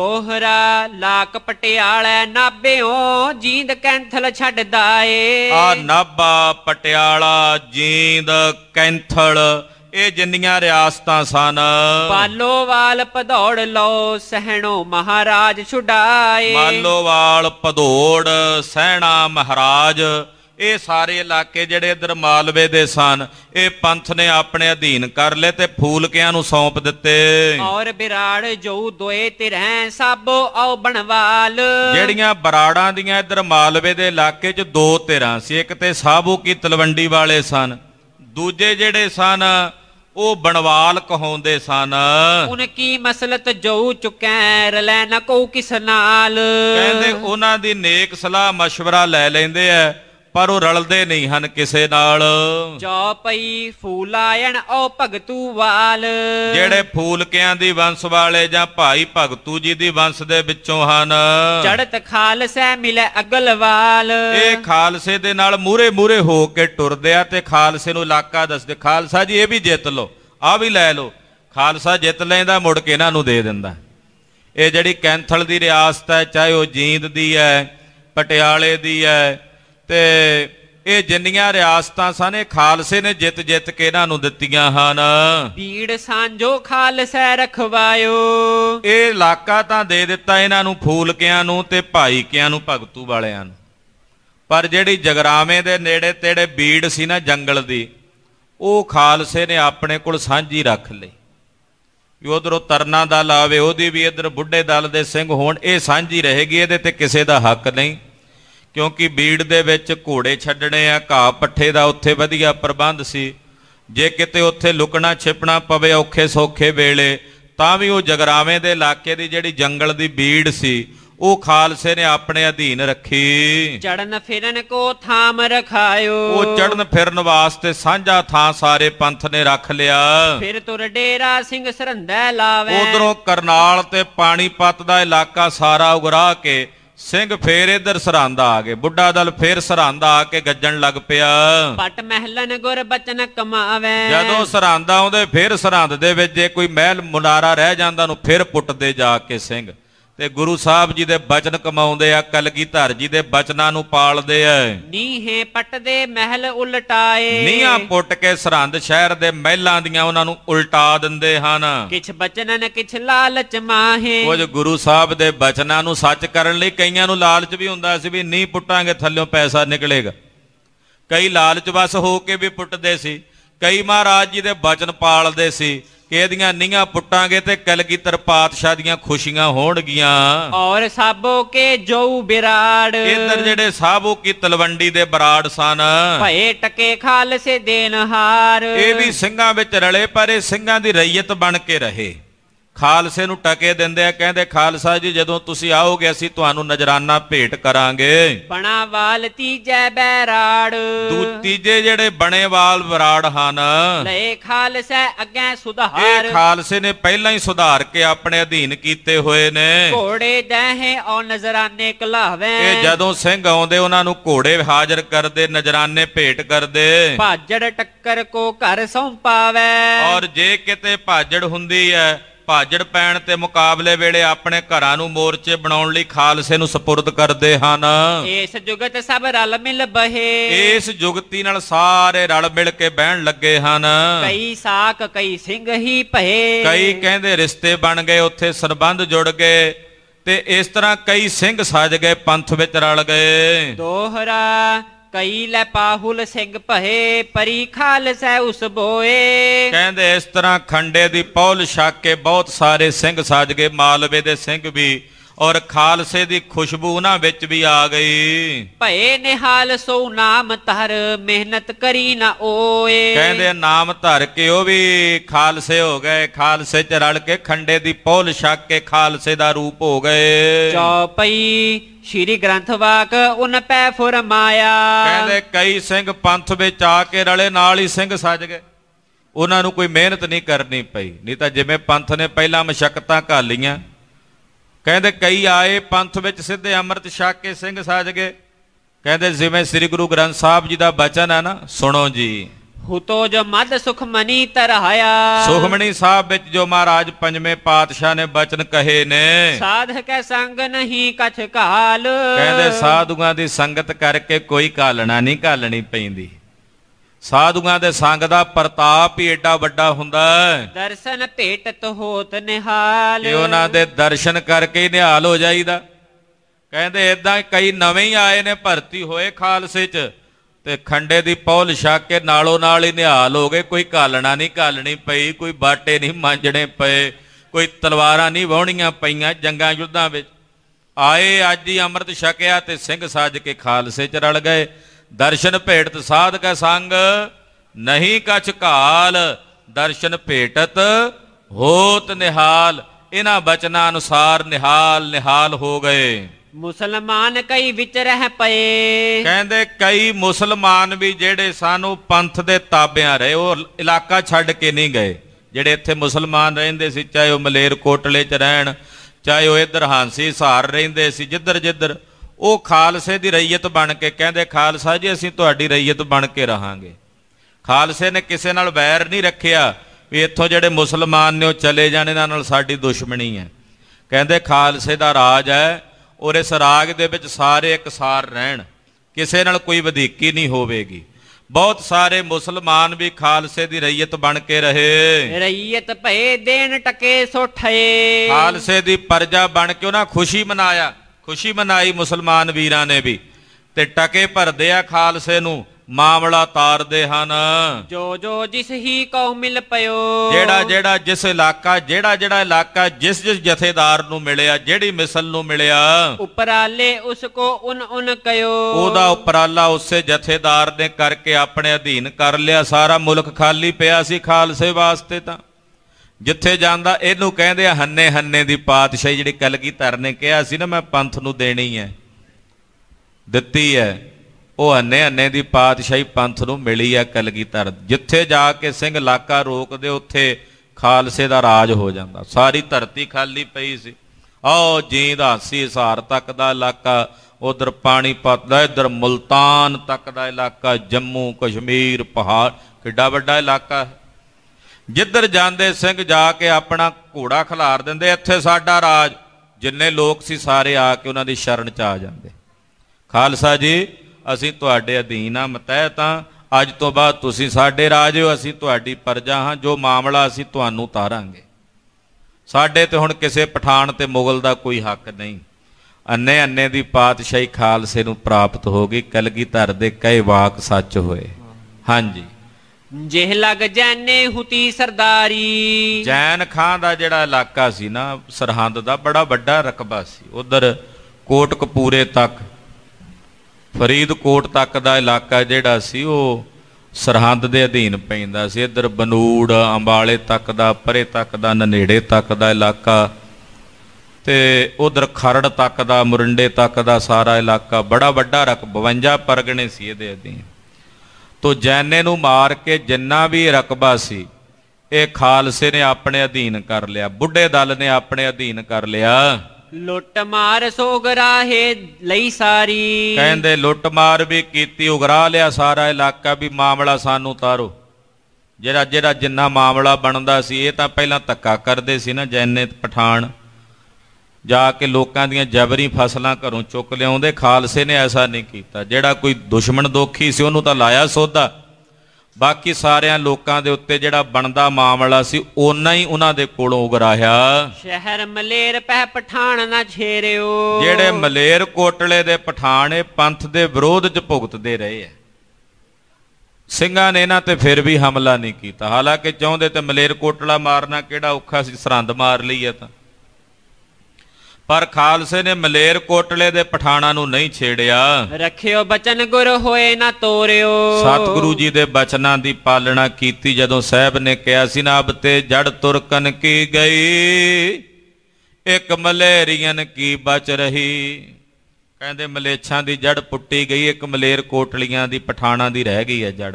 ਦੋਹਰਾ ਲਾਕ ਪਟਿਆਲਾ ਨਾਭਿਓ ਜੀਂਦ ਕੈਂਥਲ ਛੱਡਦਾ ਏ। ਆ ਨਾਭਾ, ਪਟਿਆਲਾ, ਜੀਂਦ, ਕੈਂਥਲ, ਇਹ ਜਿੰਨੀਆਂ ਰਿਆਸਤਾਂ ਸਨ। ਪਾਲੋਵਾਲ ਭਦੌੜ ਲਓ ਸਹਿਣੋ ਮਹਾਰਾਜ ਛੁਡਾਏ, ਮਾਲੋਵਾਲ, ਭਦੌੜ, ਸਹਿਣਾ, ਮਹਾਰਾਜ, ਇਹ ਸਾਰੇ ਇਲਾਕੇ ਜਿਹੜੇ ਇੱਧਰ ਮਾਲਵੇ ਦੇ ਸਨ, ਇਹ ਪੰਥ ਨੇ ਆਪਣੇ ਅਧੀਨ ਕਰ ਲਏ ਤੇ ਫੂਲਕਿਆਂ ਨੂੰ ਸੌਂਪ ਦਿੱਤੇ। ਔਰ ਬਿਰਾੜ ਜੋ ਦੋਏ ਤਿਰਹਿ ਸਾਬੋ ਆਓ ਬਣਵਾਲ, ਜਿਹੜੀਆਂ ਬਰਾੜਾਂ ਦੀਆਂ ਇੱਧਰ ਮਾਲਵੇ ਦੇ ਇਲਾਕੇ 'ਚ ਦੋ ਧਿਰਾਂ ਸੀ। ਇੱਕ ਤੇ ਸਾਬੂ ਕੀ ਤਲਵੰਡੀ ਵਾਲੇ ਸਨ, ਦੂਜੇ ਜਿਹੜੇ ਸਨ ਉਹ ਬਣਵਾਲ ਕਹਾਉਂਦੇ ਸਨ। ਉਨਕੀ ਮਸਲਤ ਜੋ ਚੁਕੈ ਰਲੈ ਨਾ ਕੋ ਕਿਸ ਨਾਲ, ਕਹਿੰਦੇ ਉਹਨਾਂ ਦੀ ਨੇਕ ਸਲਾਹ ਮਸ਼ਵਰਾ ਲੈ ਲੈਂਦੇ ਆ ਪਰ ਉਹ ਰਲਦੇ ਨਹੀਂ ਹਨ ਕਿਸੇ ਨਾਲ। ਜੋ ਪਈ ਫੂਲਾਇਣ ਓ ਭਗਤੂ ਵਾਲ, ਜਿਹੜੇ ਫੂਲਕਿਆਂ ਦੀ ਵੰਸ਼ ਵਾਲੇ ਜਾਂ ਭਾਈ ਭਗਤੂ ਜੀ ਦੀ ਵੰਸ਼ ਦੇ ਵਿੱਚੋਂ ਹਨ। ਚੜਤ ਖਾਲਸਾ ਮਿਲੇ ਅਗਲਵਾਲ, ਇਹ ਖਾਲਸੇ ਦੇ ਨਾਲ ਮੂਰੇ ਮੂਰੇ ਹੋ ਕੇ ਟੁਰਦੇ ਆ ਤੇ ਖਾਲਸੇ ਨੂੰ ਇਲਾਕਾ ਦੱਸਦੇ, ਖਾਲਸਾ ਜੀ ਇਹ ਵੀ ਜਿੱਤ ਲਓ, ਆਹ ਵੀ ਲੈ ਲਓ। ਖਾਲਸਾ ਜਿੱਤ ਲੈਂਦਾ, ਮੁੜ ਕੇ ਇਹਨਾਂ ਨੂੰ ਦੇ ਦਿੰਦਾ। ਇਹ ਜਿਹੜੀ ਕੈਂਥਲ ਦੀ ਰਿਆਸਤ ਹੈ, ਚਾਹੇ ਉਹ ਜੀਂਦ ਦੀ ਹੈ, ਪਟਿਆਲੇ ਦੀ ਹੈ, ਤੇ ਇਹ ਜਿੰਨੀਆਂ ਰਿਆਸਤਾਂ ਸਨ ਇਹ ਖਾਲਸੇ ਨੇ ਜਿੱਤ ਜਿੱਤ ਕੇ ਇਹਨਾਂ ਨੂੰ ਦਿੱਤੀਆਂ ਹਨ। ਬੀੜ ਸਾਂਝੋ ਖਾਲਸਾ ਰਖਵਾਇਓ, ਇਹ ਇਲਾਕਾ ਤਾਂ ਦੇ ਦਿੱਤਾ ਇਹਨਾਂ ਨੂੰ ਫੂਲਕਿਆਂ ਨੂੰ ਤੇ ਭਾਈਕਿਆਂ ਨੂੰ, ਭਗਤੂ ਵਾਲਿਆਂ ਨੂੰ, ਪਰ ਜਿਹੜੀ ਜਗਰਾਵੇਂ ਦੇ ਨੇੜੇ ਤੇੜੇ ਬੀੜ ਸੀ ਨਾ ਜੰਗਲ ਦੀ, ਉਹ ਖਾਲਸੇ ਨੇ ਆਪਣੇ ਕੋਲ ਸਾਂਝੀ ਰੱਖ ਲਈ। ਵੀ ਉਧਰੋਂ ਤਰਨਾ ਦਲ ਆਵੇ ਉਹਦੀ ਵੀ, ਇੱਧਰ ਬੁੱਢੇ ਦਲ ਦੇ ਸਿੰਘ ਹੋਣ, ਇਹ ਸਾਂਝੀ ਰਹੇਗੀ, ਇਹਦੇ ਤੇ ਕਿਸੇ ਦਾ ਹੱਕ ਨਹੀਂ। ਕਿਉਂਕਿ ਬੀੜ ਦੇ ਵਿੱਚ ਘੋੜੇ ਛੱਡਣੇ ਆ, ਘਾਹ ਪੱਠੇ ਦਾ ਉੱਥੇ ਵਧੀਆ ਪ੍ਰਬੰਧ ਸੀ। ਜੇ ਕਿਤੇ ਉੱਥੇ ਲੁਕਣਾ ਛਿਪਣਾ ਪਵੇ ਔਖੇ ਸੌਖੇ ਵੇਲੇ, ਤਾਂ ਵੀ ਉਹ ਜਗਰਾਵੇਂ ਦੇ ਇਲਾਕੇ ਦੀ ਜਿਹੜੀ ਜੰਗਲ ਦੀ ਬੀੜ ਸੀ ਉਹ ਖਾਲਸੇ ਨੇ ਆਪਣੇ ਅਧੀਨ ਰੱਖੀ। ਚੜਨ ਫਿਰਨ ਕੋ ਥਾਮ ਰਖਾਇਓ, ਉਹ ਚੜਨ ਫਿਰਨ ਵਾਸਤੇ ਸਾਂਝਾ ਥਾਂ ਸਾਰੇ ਪੰਥ ਨੇ ਰੱਖ ਲਿਆ। ਫਿਰ ਤੁਰ ਡੇਰਾ ਸਿੰਘ ਸਰੰਦਾ ਲਾਵੇ, ਉਧਰੋਂ ਕਰਨਾਲ ਤੇ ਪਾਣੀਪਤ ਦਾ ਇਲਾਕਾ ਸਾਰਾ ਉਗਰਾ ਕੇ ਸਿੰਘ ਫੇਰ ਇੱਧਰ ਸਰਹੰਦ ਆ ਗਏ। ਬੁੱਢਾ ਦਲ ਫੇਰ ਸਰਹੰਦ ਆ ਕੇ ਗੱਜਣ ਲੱਗ ਪਿਆ। ਪਟ ਮਹਿਲਨ ਗੁਰ ਬਚਨ ਕਮਾਵੇ, ਜਦੋਂ ਸਰਹੰਦ ਆਉਂਦੇ ਫਿਰ ਸਰਹੰਦ ਦੇ ਵਿੱਚ ਜੇ ਕੋਈ ਮਹਿਲ ਮੁਨਾਰਾ ਰਹਿ ਜਾਂਦਾ ਉਹਨੂੰ ਫਿਰ ਪੁੱਟਦੇ ਜਾ ਕੇ ਸਿੰਘ, ਤੇ ਗੁਰੂ ਸਾਹਿਬ ਜੀ ਦੇ ਬਚਨ ਕਮਾਉਂਦੇ ਆ, ਕਲਗੀਧਰ ਜੀ ਦੇ ਬਚਨਾਂ ਨੂੰ ਪਾਲਦੇ ਆ। ਨੀਹੇ ਪਟਦੇ ਮਹਿਲ ਉਲਟਾਏ, ਨੀਹਾਂ ਪੁੱਟ ਕੇ ਸਰਹੰਦ ਸ਼ਹਿਰ ਦੇ ਮਹਿਲਾਂ ਦੀਆਂ ਉਹਨਾਂ ਨੂੰ ਉਲਟਾ ਦਿੰਦੇ ਹਨ। ਕਿਛ ਬਚਨਨ ਕਿਛ ਲਾਲਚ ਮਾਹੇ, ਕੁਝ ਗੁਰੂ ਸਾਹਿਬ ਦੇ ਬਚਨਾਂ ਨੂੰ ਸੱਚ ਕਰਨ ਲਈ ਕਈਆਂ ਨੂੰ ਲਾਲਚ ਵੀ ਹੁੰਦਾ ਸੀ ਵੀ ਨੀਂਹ ਪੁੱਟਾਂਗੇ ਥੱਲਿਓਂ ਪੈਸਾ ਨਿਕਲੇਗਾ। ਕਈ ਲਾਲਚ ਵਸ ਹੋ ਕੇ ਵੀ ਪੁੱਟਦੇ ਸੀ, ਕਈ ਮਹਾਰਾਜ ਜੀ ਦੇ ਬਚਨ ਪਾਲਦੇ ਸੀ ਕਿ ਇਹਦੀਆਂ ਨੀਹਾਂ ਪੁੱਟਾਂਗੇ ਤੇ ਕਲਗੀਧਰ ਪਾਤਸ਼ਾਹ ਦੀਆਂ ਖੁਸ਼ੀਆਂ ਹੋਣਗੀਆਂ। ਔਰ ਸਾਬੋ ਕੇ ਜੋ ਬਿਰਾੜ, ਇੱਧਰ ਜਿਹੜੇ ਸਾਬੋ ਕੀ ਤਲਵੰਡੀ ਦੇ ਬਰਾੜ ਸਨ, ਭਏ ਟਕੇ ਖਾਲਸੇ ਦੇਨਹਾਰ, ਇਹ ਵੀ ਸਿੰਘਾਂ ਵਿੱਚ ਰਲੇ ਪਰ ਇਹ ਸਿੰਘਾਂ ਦੀ ਰਈਅਤ ਬਣ ਕੇ ਰਹੇ। ਖਾਲਸੇ ਨੂੰ ਟਕੇ ਦਿੰਦੇ ਆ, ਕਹਿੰਦੇ ਖਾਲਸਾ ਜੀ ਜਦੋਂ ਤੁਸੀਂ ਆਓਗੇ ਅਸੀਂ ਤੁਹਾਨੂੰ ਨਜ਼ਰਾਨਾ ਭੇਟ ਕਰਾਂਗੇ। ਬਣਾਵਾਲ ਤੀਜੈ ਬੈਰਾੜ, ਦੂ ਤੀਜੇ ਜਿਹੜੇ ਬਣੇਵਾਲ ਬਰਾੜ ਹਨ, ਲਏ ਖਾਲਸਾ ਅੱਗੇ ਸੁਧਾਰ, ਇਹ ਖਾਲਸੇ ਨੇ ਪਹਿਲਾਂ ਹੀ ਸੁਧਾਰ ਕੇ ਆਪਣੇ ਅਧੀਨ ਕੀਤੇ ਹੋਏ ਨੇ। ਘੋੜੇ ਦਹੇ ਔ ਨਜ਼ਰਾਨੇ ਕਲਾਵੇ, ਇਹ ਜਦੋਂ ਸਿੰਘ ਆਉਂਦੇ ਉਹਨਾਂ ਨੂੰ ਘੋੜੇ ਹਾਜ਼ਰ ਕਰਦੇ, ਨਜ਼ਰਾਨੇ ਭੇਟ ਕਰਦੇ। ਭਾਜੜ ਟੱਕਰ ਕੋ ਘਰ ਸੌਂਪਾਵੇ, ਔਰ ਜੇ ਕਿਤੇ ਭਾਜੜ ਹੁੰਦੀ ਹੈ, ਭਾਜੜ ਪੈਣ ਤੇ ਮੁਕਾਬਲੇ ਵੇਲੇ ਆਪਣੇ ਘਰਾਂ ਨੂੰ ਮੋਰਚੇ ਬਣਾਉਣ ਲਈ ਖਾਲਸੇ ਨੂੰ ਸਪੁਰਦ ਕਰਦੇ ਹਨ। ਇਸ ਜੁਗਤ ਸਭ ਰਲ ਮਿਲ ਬਹੇ, ਇਸ ਜੁਗਤੀ ਨਾਲ ਸਾਰੇ ਰਲ ਮਿਲ ਕੇ ਬਹਿਣ ਲੱਗੇ ਹਨ। ਕਈ ਸਾਕ ਕਈ ਸਿੰਘ ਹੀ ਭਏ, ਕਈ ਕਹਿੰਦੇ ਰਿਸ਼ਤੇ ਬਣ ਗਏ, ਉੱਥੇ ਸੰਬੰਧ ਜੁੜ ਗਏ ਤੇ ਇਸ ਤਰ੍ਹਾਂ ਕਈ ਸਿੰਘ ਸਜ ਗਏ, ਪੰਥ ਵਿੱਚ ਰਲ ਗਏ। ਦੋਹਰਾ ਕਈ ਲੈ ਪਾਹੁਲ ਸਿੰਘ ਭਏ, ਪਰੀ ਖਾਲਸਾ ਉਸ ਬੋਏ, ਕਹਿੰਦੇ ਇਸ ਤਰ੍ਹਾਂ ਖੰਡੇ ਦੀ ਪੌਲ ਛੱਕ ਕੇ ਬਹੁਤ ਸਾਰੇ ਸਿੰਘ ਸਜ ਗਏ, ਮਾਲਵੇ ਦੇ ਸਿੰਘ ਵੀ ਔਰ ਖਾਲਸੇ ਦੀ ਖੁਸ਼ਬੂ ਉਹਨਾਂ ਵਿੱਚ ਵੀ ਆ ਗਈ। ਭਏ ਨਿਹਾਲ ਸੋ ਨਾਮ ਧਰ ਮਿਹਨਤ ਕਰੀ ਨਾ ਓਏ। ਕਹਿੰਦੇ ਨਾਮ ਧਰ ਕੇ ਉਹ ਵੀ ਖਾਲਸੇ ਹੋ ਗਏ, ਖਾਲਸੇ ਚ ਰਲ ਕੇ ਖੰਡੇ ਦੀ ਪਹੁਲ ਛਕ ਕੇ ਖਾਲਸੇ ਦਾ ਰੂਪ ਹੋ ਗਏ। ਚੌਪਈ ਸ਼੍ਰੀ ਗ੍ਰੰਥ ਵਾਕ ਉਨ ਪੈ ਫੁਰਮਾਇਆ। ਕਹਿੰਦੇ ਕਈ ਸਿੰਘ ਪੰਥ ਵਿੱਚ ਆ ਕੇ ਰਲੇ, ਨਾਲ ਹੀ ਸਿੰਘ ਸੱਜ ਗਏ। ਉਹਨਾਂ ਨੂੰ ਕੋਈ ਮਿਹਨਤ ਨਹੀਂ ਕਰਨੀ ਪਈ, ਨਹੀਂ ਤਾਂ ਜਿਵੇਂ ਪੰਥ ਨੇ ਪਹਿਲਾਂ ਮਸ਼ੱਕਤਾਂ ਘਾਲੀਆਂ, ਕਹਿੰਦੇ ਕਈ ਆਏ ਪੰਥ ਵਿੱਚ ਸਿੱਧੇ ਅੰਮ੍ਰਿਤ ਛਕ ਕੇ ਸਿੰਘ ਸੱਜ ਗਏ। ਕਹਿੰਦੇ ਜਿਵੇਂ ਸ੍ਰੀ ਗੁਰੂ ਗ੍ਰੰਥ ਸਾਹਿਬ ਜੀ ਦਾ ਬਚਨ ਹੈ ਨਾ, ਸੁਣੋ ਜੀ। ਹੁਤੋ ਜੋ ਮਦ ਸੁਖਮਨੀ ਤਰਹਾਇਆ। ਸੁਖਮਨੀ ਸਾਹਿਬ ਵਿੱਚ ਜੋ ਮਹਾਰਾਜ ਪੰਜਵੇਂ ਪਾਤਸ਼ਾਹ ਨੇ ਬਚਨ ਕਹੇ ਨੇ, ਸਾਧਕ ਕੈ ਸੰਗ ਨਹੀਂ ਕਛ ਕਾਲ। ਕਹਿੰਦੇ ਸਾਧੂਆਂ ਦੀ ਸੰਗਤ ਕਰਕੇ ਕੋਈ ਘਾਲਣਾ ਨਹੀਂ ਘਾਲਣੀ ਪੈਂਦੀ। ਸਾਧੂਆਂ ਦੇ ਸੰਗ ਦਾ ਪ੍ਰਤਾਪ ਹੀ ਏਡਾ ਵੱਡਾ ਹੁੰਦਾ ਹੈ। ਦਰਸ਼ਨ ਭੇਟਤ ਹੋਤ ਨਿਹਾਲ। ਕਿ ਉਹਨਾਂ ਦੇ ਦਰਸ਼ਨ ਕਰਕੇ ਹੀ ਨਿਹਾਲ ਹੋ ਜਾਈਦਾ। ਕਹਿੰਦੇ ਏਦਾਂ ਕਈ ਨਵੇਂ ਹੀ ਆਏ ਨੇ, ਭਰਤੀ ਹੋਏ ਖਾਲਸੇ 'ਚ, ਤੇ ਖੰਡੇ ਦੀ ਪਹੁਲ ਛਕ ਕੇ ਨਾਲੋਂ ਨਾਲ ਹੀ ਨਿਹਾਲ ਹੋ ਗਏ। ਕੋਈ ਘਾਲਣਾ ਨਹੀਂ ਘਾਲਣੀ ਪਈ, ਕੋਈ ਬਾਟੇ ਨਹੀਂ ਮਾਂਜਣੇ ਪਏ, ਕੋਈ ਤਲਵਾਰਾਂ ਨਹੀਂ ਵਾਹੁਣੀਆਂ ਪਈਆਂ। ਜੰਗਾਂ ਯੁੱਧਾਂ ਵਿੱਚ ਆਏ, ਅੱਜ ਹੀ ਅੰਮ੍ਰਿਤ ਛਕਿਆ ਤੇ ਸਿੰਘ ਸੱਜ ਕੇ ਖਾਲਸੇ 'ਚ ਰਲ ਗਏ। ਦਰਸ਼ਨ ਭੇਟਤ ਸਾਧਕੈ ਸੰਗ ਨਹੀਂ ਕਛ ਘਾਲ, ਦਰਸ਼ਨ ਭੇਟਤ ਹੋਤ ਨਿਹਾਲ। ਇਹਨਾਂ ਬਚਨਾਂ ਅਨੁਸਾਰ ਨਿਹਾਲ ਨਿਹਾਲ ਹੋ ਗਏ। ਮੁਸਲਮਾਨ ਕਈ ਵਿੱਚ ਰਹਿ ਪਏ। ਕਹਿੰਦੇ ਕਈ ਮੁਸਲਮਾਨ ਵੀ ਜਿਹੜੇ ਸਾਨੂੰ ਪੰਥ ਦੇ ਤਾਬਿਆਂ ਰਹੇ, ਉਹ ਇਲਾਕਾ ਛੱਡ ਕੇ ਨਹੀਂ ਗਏ। ਜਿਹੜੇ ਇੱਥੇ ਮੁਸਲਮਾਨ ਰਹਿੰਦੇ ਸੀ, ਚਾਹੇ ਉਹ ਮਲੇਰ ਕੋਟਲੇ 'ਚ ਰਹਿਣ, ਚਾਹੇ ਉਹ ਇੱਧਰ ਹਾਂਸੀ ਹਿਸਾਰ ਰਹਿੰਦੇ ਸੀ, ਜਿੱਧਰ ਜਿੱਧਰ, ਉਹ ਖਾਲਸੇ ਦੀ ਰਈਅਤ ਬਣ ਕੇ ਕਹਿੰਦੇ ਖਾਲਸਾ ਜੀ ਅਸੀਂ ਤੁਹਾਡੀ ਰਈਅਤ ਬਣ ਕੇ ਰਹਾਂਗੇ। ਖਾਲਸੇ ਨੇ ਕਿਸੇ ਨਾਲ ਵੈਰ ਨਹੀਂ ਰੱਖਿਆ ਵੀ ਇੱਥੋਂ ਜਿਹੜੇ ਮੁਸਲਮਾਨ ਨੇ ਉਹ ਚਲੇ ਜਾਣ, ਇਹਨਾਂ ਨਾਲ ਸਾਡੀ ਦੁਸ਼ਮਣੀ ਹੈ। ਕਹਿੰਦੇ ਖਾਲਸੇ ਦਾ ਰਾਜ ਹੈ, ਔਰ ਇਸ ਰਾਜ ਦੇ ਵਿੱਚ ਸਾਰੇ ਇਕਸਾਰ ਰਹਿਣ, ਕਿਸੇ ਨਾਲ ਕੋਈ ਵਧੀਕੀ ਨਹੀਂ ਹੋਵੇਗੀ। ਬਹੁਤ ਸਾਰੇ ਮੁਸਲਮਾਨ ਵੀ ਖਾਲਸੇ ਦੀ ਰਈਅਤ ਬਣ ਕੇ ਰਹੇ। ਰਈਅਤ ਭਏ ਦੇਣ ਟਕੇ ਸੋਠੇ। ਖਾਲਸੇ ਦੀ ਪਰਜਾ ਬਣ ਕੇ ਉਹਨਾਂ ਖੁਸ਼ੀ ਮਨਾਇਆ, ਖੁਸ਼ੀ ਮਨਾਈ ਮੁਸਲਮਾਨ ਵੀਰਾਂ ਨੇ ਵੀ, ਤੇ ਟਕੇ ਭਰਦੇ ਆ ਖਾਲਸੇ ਨੂੰ, ਮਾਮਲਾ ਤਾਰਦੇ ਹਨ। ਜੋ ਜੋ ਜਿਸ ਹੀ ਕਉ ਮਿਲ ਪਇਓ। ਜਿਹੜਾ ਜਿਹੜਾ ਜਿਸ ਇਲਾਕਾ, ਜਿਹੜਾ ਜਿਹੜਾ ਇਲਾਕਾ ਜਿਸ ਜਿਸ ਜਥੇਦਾਰ ਨੂੰ ਮਿਲਿਆ, ਜਿਹੜੀ ਮਿਸਲ ਨੂੰ ਮਿਲਿਆ, ਉਪਰਾਲੇ ਉਸ ਕੋ ਉਨ ਉਨ ਕਇਓ। ਉਹਦਾ ਉਪਰਾਲਾ ਉਸੇ ਜਥੇਦਾਰ ਨੇ ਕਰਕੇ ਆਪਣੇ ਅਧੀਨ ਕਰ ਲਿਆ। ਸਾਰਾ ਮੁਲਕ ਖਾਲੀ ਪਿਆ ਸੀ ਖਾਲਸੇ ਵਾਸਤੇ। ਤਾਂ ਜਿੱਥੇ ਜਾਂਦਾ ਇਹਨੂੰ ਕਹਿੰਦੇ ਆ ਹੰਨੇ ਹੰਨੇ ਦੀ ਪਾਤਸ਼ਾਹੀ, ਜਿਹੜੀ ਕਲਗੀਧਰ ਨੇ ਕਿਹਾ ਸੀ ਨਾ ਮੈਂ ਪੰਥ ਨੂੰ ਦੇਣੀ ਹੈ, ਦਿੱਤੀ ਹੈ। ਉਹ ਹੰਨੇ ਹੰਨੇ ਦੀ ਪਾਤਸ਼ਾਹੀ ਪੰਥ ਨੂੰ ਮਿਲੀ ਹੈ ਕਲਗੀਧਰ। ਜਿੱਥੇ ਜਾ ਕੇ ਸਿੰਘ ਇਲਾਕਾ ਰੋਕਦੇ, ਉੱਥੇ ਖਾਲਸੇ ਦਾ ਰਾਜ ਹੋ ਜਾਂਦਾ। ਸਾਰੀ ਧਰਤੀ ਖਾਲੀ ਪਈ ਸੀ। ਆਓ ਜੀਂਦ ਹਾਸੀ ਹਿਸਾਰ ਤੱਕ ਦਾ ਇਲਾਕਾ, ਉਧਰ ਪਾਣੀਪਤ ਦਾ, ਇੱਧਰ ਮੁਲਤਾਨ ਤੱਕ ਦਾ ਇਲਾਕਾ, ਜੰਮੂ ਕਸ਼ਮੀਰ ਪਹਾੜ, ਕਿੱਡਾ ਵੱਡਾ ਇਲਾਕਾ ਹੈ। ਜਿੱਧਰ ਜਾਂਦੇ ਸਿੰਘ ਜਾ ਕੇ ਆਪਣਾ ਘੋੜਾ ਖਿਲਾਰ ਦਿੰਦੇ, ਇੱਥੇ ਸਾਡਾ ਰਾਜ। ਜਿੰਨੇ ਲੋਕ ਸੀ ਸਾਰੇ ਆ ਕੇ ਉਹਨਾਂ ਦੀ ਸ਼ਰਨ 'ਚ ਆ ਜਾਂਦੇ। ਖਾਲਸਾ ਜੀ ਅਸੀਂ ਤੁਹਾਡੇ ਅਧੀਨ ਆ, ਮਤਹਿਤ ਹਾਂ, ਅੱਜ ਤੋਂ ਬਾਅਦ ਤੁਸੀਂ ਸਾਡੇ ਰਾਜ ਹੋ, ਅਸੀਂ ਤੁਹਾਡੀ ਪਰਜਾ ਹਾਂ, ਜੋ ਮਾਮਲਾ ਅਸੀਂ ਤੁਹਾਨੂੰ ਉਤਾਰਾਂਗੇ। ਸਾਡੇ ਤੇ ਹੁਣ ਕਿਸੇ ਪਠਾਨ ਤੇ ਮੁਗਲ ਦਾ ਕੋਈ ਹੱਕ ਨਹੀਂ। ਅੰਨੇ ਅੰਨੇ ਦੀ ਪਾਤਸ਼ਾਹੀ ਖਾਲਸੇ ਨੂੰ ਪ੍ਰਾਪਤ ਹੋ ਗਈ। ਕਲਗੀਧਰ ਦੇ ਕਈ ਵਾਕ ਸੱਚ ਹੋਏ। ਹਾਂਜੀ। ਜਿਹ ਲਗ ਜੈਨੇ ਹੁਤੀ ਸਰਦਾਰੀ। ਜੈਨ ਖਾਂ ਦਾ ਜਿਹੜਾ ਇਲਾਕਾ ਸੀ ਨਾ, ਸਰਹੰਦ ਦਾ ਬੜਾ ਵੱਡਾ ਰਕਬਾ ਸੀ। ਉਧਰ ਕੋਟਕਪੂਰੇ ਤੱਕ, ਫਰੀਦਕੋਟ ਤੱਕ ਦਾ ਇਲਾਕਾ ਜਿਹੜਾ ਸੀ ਉਹ ਸਰਹੰਦ ਦੇ ਅਧੀਨ ਪੈਂਦਾ ਸੀ। ਇੱਧਰ ਬਨੂੜ, ਅੰਬਾਲੇ ਤੱਕ ਦਾ, ਪਰੇ ਤੱਕ ਦਾ, ਨਨੇੜੇ ਤੱਕ ਦਾ ਇਲਾਕਾ, ਤੇ ਉਧਰ ਖਰੜ ਤੱਕ ਦਾ, ਮੁਰਿੰਡੇ ਤੱਕ ਦਾ ਸਾਰਾ ਇਲਾਕਾ ਬੜਾ ਵੱਡਾ ਰਕਬਾ, ਬਵੰਜਾ ਪਰਗਣੇ ਸੀ ਇਹਦੇ ਅਧੀਨ। ਤੋ ਜੈਨੇ ਨੂੰ ਮਾਰ ਕੇ ਜਿੰਨਾ ਵੀ ਰਕਬਾ ਸੀ ਇਹ ਖਾਲਸੇ ਨੇ ਆਪਣੇ ਅਧੀਨ ਕਰ ਲਿਆ। ਬੁੱਢੇ ਦਲ ਨੇ ਆਪਣੇ ਅਧੀਨ ਕਰ ਲਿਆ। ਲੁੱਟ ਮਾਰ ਸੋਗਰਾਹੇ ਲਈ ਸਾਰੀ। ਕਹਿੰਦੇ ਲੁੱਟ ਮਾਰ ਵੀ ਕੀਤੀ, ਉਗਰਾ ਲਿਆ ਸਾਰਾ ਇਲਾਕਾ ਵੀ ਮਾਮਲਾ ਸਾਨੂੰ ਉਤਾਰੋ। ਜਿਹੜਾ ਜਿਹੜਾ ਜਿੰਨਾ ਮਾਮਲਾ ਬਣਦਾ ਸੀ, ਇਹ ਤਾਂ ਪਹਿਲਾਂ ਧੱਕਾ ਕਰਦੇ ਸੀ ਨਾ ਜੈਨੇ ਪਠਾਨ, ਜਾ ਕੇ ਲੋਕਾਂ ਦੀਆਂ ਜਬਰੀ ਫਸਲਾਂ ਘਰੋਂ ਚੁੱਕ ਲਿਆਉਂਦੇ। ਖਾਲਸੇ ਨੇ ਐਸਾ ਨਹੀਂ ਕੀਤਾ। ਜਿਹੜਾ ਕੋਈ ਦੁਸ਼ਮਣ ਦੋਖੀ ਸੀ ਉਹਨੂੰ ਤਾਂ ਲਾਇਆ ਸੋਧਾ, ਬਾਕੀ ਸਾਰਿਆਂ ਲੋਕਾਂ ਦੇ ਉੱਤੇ ਜਿਹੜਾ ਬਣਦਾ ਮਾਮਲਾ ਸੀ ਓਨਾ ਹੀ ਉਹਨਾਂ ਦੇ ਕੋਲੋਂ ਉਗਰਾਹਿਆ। ਸ਼ਹਿਰ ਮਲੇਰ ਪੈ ਪਠਾਨ ਨਾ ਛੇਰਿਓ। ਜਿਹੜੇ ਮਲੇਰ ਕੋਟਲੇ ਦੇ ਪਠਾਨ ਇਹ ਪੰਥ ਦੇ ਵਿਰੋਧ 'ਚ ਭੁਗਤਦੇ ਰਹੇ ਹੈ। ਸਿੰਘਾਂ ਨੇ ਇਹਨਾਂ ਤੇ ਫਿਰ ਵੀ ਹਮਲਾ ਨਹੀਂ ਕੀਤਾ। ਹਾਲਾਂਕਿ ਚਾਹੁੰਦੇ ਤੇ ਮਲੇਰ ਕੋਟਲਾ ਮਾਰਨਾ ਕਿਹੜਾ ਔਖਾ ਸੀ, ਸਰਹੰਦ ਮਾਰ ਲਈ ਹੈ ਤਾਂ। ਪਰ ਖਾਲਸੇ ਨੇ ਮਲੇਰ ਕੋਟਲੇ ਦੇ ਪਠਾਣਾਂ ਨੂੰ ਨਹੀਂ ਛੇੜਿਆ। ਰੱਖਿਓ ਬਚਨ ਗੁਰ ਹੋਏ ਨਾ ਤੋਰਿਓ। ਸਤਿਗੁਰੂ ਜੀ ਦੇ ਬਚਨਾਂ ਦੀ ਪਾਲਣਾ ਕੀਤੀ। ਜਦੋਂ ਸਾਹਿਬ ਨੇ ਕਿਹਾ ਸੀ ਨਾ, ਅਬ ਤੇ ਜੜ ਤੁਰਕਨ ਕੀ ਗਈ, ਇੱਕ ਮਲੇਰੀਅਨ ਕੀ ਬਚ ਰਹੀ। ਕਹਿੰਦੇ ਮਲੇਛਾਂ ਦੀ ਜੜ ਪੁੱਟੀ ਗਈ, ਇੱਕ ਮਲੇਰ ਕੋਟਲੀਆਂ ਦੀ ਪਠਾਣਾਂ ਦੀ ਰਹਿ ਗਈ ਹੈ ਜੜ।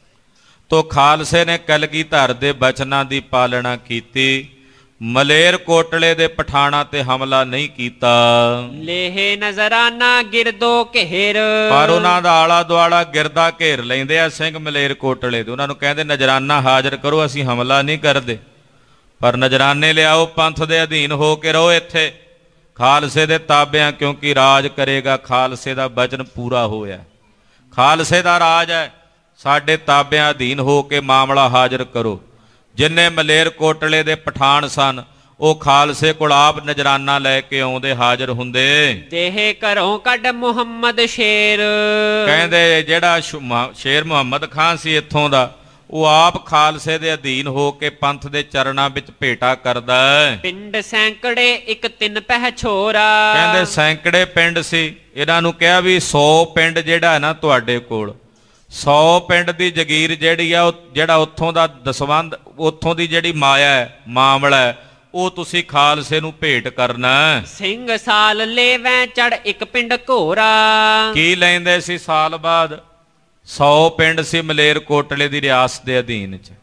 ਤੋ ਖਾਲਸੇ ਨੇ ਕਲਗੀਧਰ ਦੇ ਬਚਨਾਂ ਦੀ ਪਾਲਣਾ ਕੀਤੀ, ਮਲੇਰ ਕੋਟਲੇ ਦੇ ਪਠਾਣਾਂ ਤੇ ਹਮਲਾ ਨਹੀਂ ਕੀਤਾ। ਲੇਹੇ ਨਜ਼ਰਾਨਾ ਗਿਰਦੋ ਘੇਰ, ਪਰ ਉਹਨਾਂ ਦਾ ਆਲਾ ਦੁਆਲਾ ਗਿਰਦਾ ਘੇਰ ਲੈਂਦੇ ਆ ਸਿੰਘ ਮਲੇਰ ਕੋਟਲੇ ਦੇ। ਉਹਨਾਂ ਨੂੰ ਕਹਿੰਦੇ ਨਜ਼ਰਾਨਾ ਹਾਜ਼ਰ ਕਰੋ, ਅਸੀਂ ਹਮਲਾ ਨਹੀਂ ਕਰਦੇ, ਪਰ ਨਜ਼ਰਾਨੇ ਲਿਆਓ, ਪੰਥ ਦੇ ਅਧੀਨ ਹੋ ਕੇ ਰਹੋ ਇੱਥੇ, ਖਾਲਸੇ ਦੇ ਤਾਬਿਆਂ, ਕਿਉਂਕਿ ਰਾਜ ਕਰੇਗਾ ਖਾਲਸੇ ਦਾ ਬਚਨ ਪੂਰਾ ਹੋਇਆ। ਖਾਲਸੇ ਦਾ ਰਾਜ ਹੈ, ਸਾਡੇ ਤਾਬਿਆਂ ਅਧੀਨ ਹੋ ਕੇ ਮਾਮਲਾ ਹਾਜ਼ਰ ਕਰੋ। ਜਿੰਨੇ ਮਲੇਰ ਕੋਟਲੇ ਦੇ ਪਠਾਨ ਸਨ ਉਹ ਖਾਲਸੇ ਕੋਲ ਆਪ ਨਜ਼ਰਾਨਾ ਲੈ ਕੇ ਆਉਂਦੇ, ਹਾਜ਼ਰ ਹੁੰਦੇ। ਦੇਹੇ ਘਰੋਂ ਕੱਢ ਮੁਹੰਮਦ ਸ਼ੇਰ, ਕਹਿੰਦੇ ਜਿਹੜਾ ਸ਼ੇਰ ਮੁਹੰਮਦ ਖਾਨ ਸੀ ਇੱਥੋਂ ਦਾ, ਉਹ ਆਪ ਖਾਲਸੇ ਦੇ ਅਧੀਨ ਹੋ ਕੇ ਪੰਥ ਦੇ ਚਰਨਾਂ ਵਿੱਚ ਭੇਟਾ ਕਰਦਾ ਹੈ। ਪਿੰਡ ਸੈਂਕੜੇ ਇੱਕ ਤਿੰਨ ਪਹਿ ਛੋਰਾ, ਕਹਿੰਦੇ ਸੈਂਕੜੇ ਪਿੰਡ ਸੀ। ਇਹਨਾਂ ਨੂੰ ਕਿਹਾ ਵੀ ਸੌ ਪਿੰਡ ਜਿਹੜਾ ਹੈ ਨਾ ਤੁਹਾਡੇ ਕੋਲ, ਸੌ ਪਿੰਡ ਦੀ ਜਗੀਰ ਜਿਹੜੀ ਆ, ਉਹ ਜਿਹੜਾ ਉੱਥੋਂ ਦਾ ਦਸਵੰਧ, ਉੱਥੋਂ ਦੀ ਜਿਹੜੀ ਮਾਇਆ ਹੈ, ਮਾਮਲਾ ਹੈ, ਉਹ ਤੁਸੀਂ ਖਾਲਸੇ ਨੂੰ ਭੇਟ ਕਰਨਾ। ਸਿੰਘ ਸਾਲ ਲੈਵੈਂ ਚੜ ਇੱਕ ਪਿੰਡ ਘੋਰਾ, ਕੀ ਲੈਂਦੇ ਸੀ ਸਾਲ ਬਾਅਦ? ਸੌ ਪਿੰਡ ਸੀ ਮਲੇਰ ਕੋਟਲੇ ਦੀ ਰਿਆਸਤ ਦੇ ਅਧੀਨ ਚ।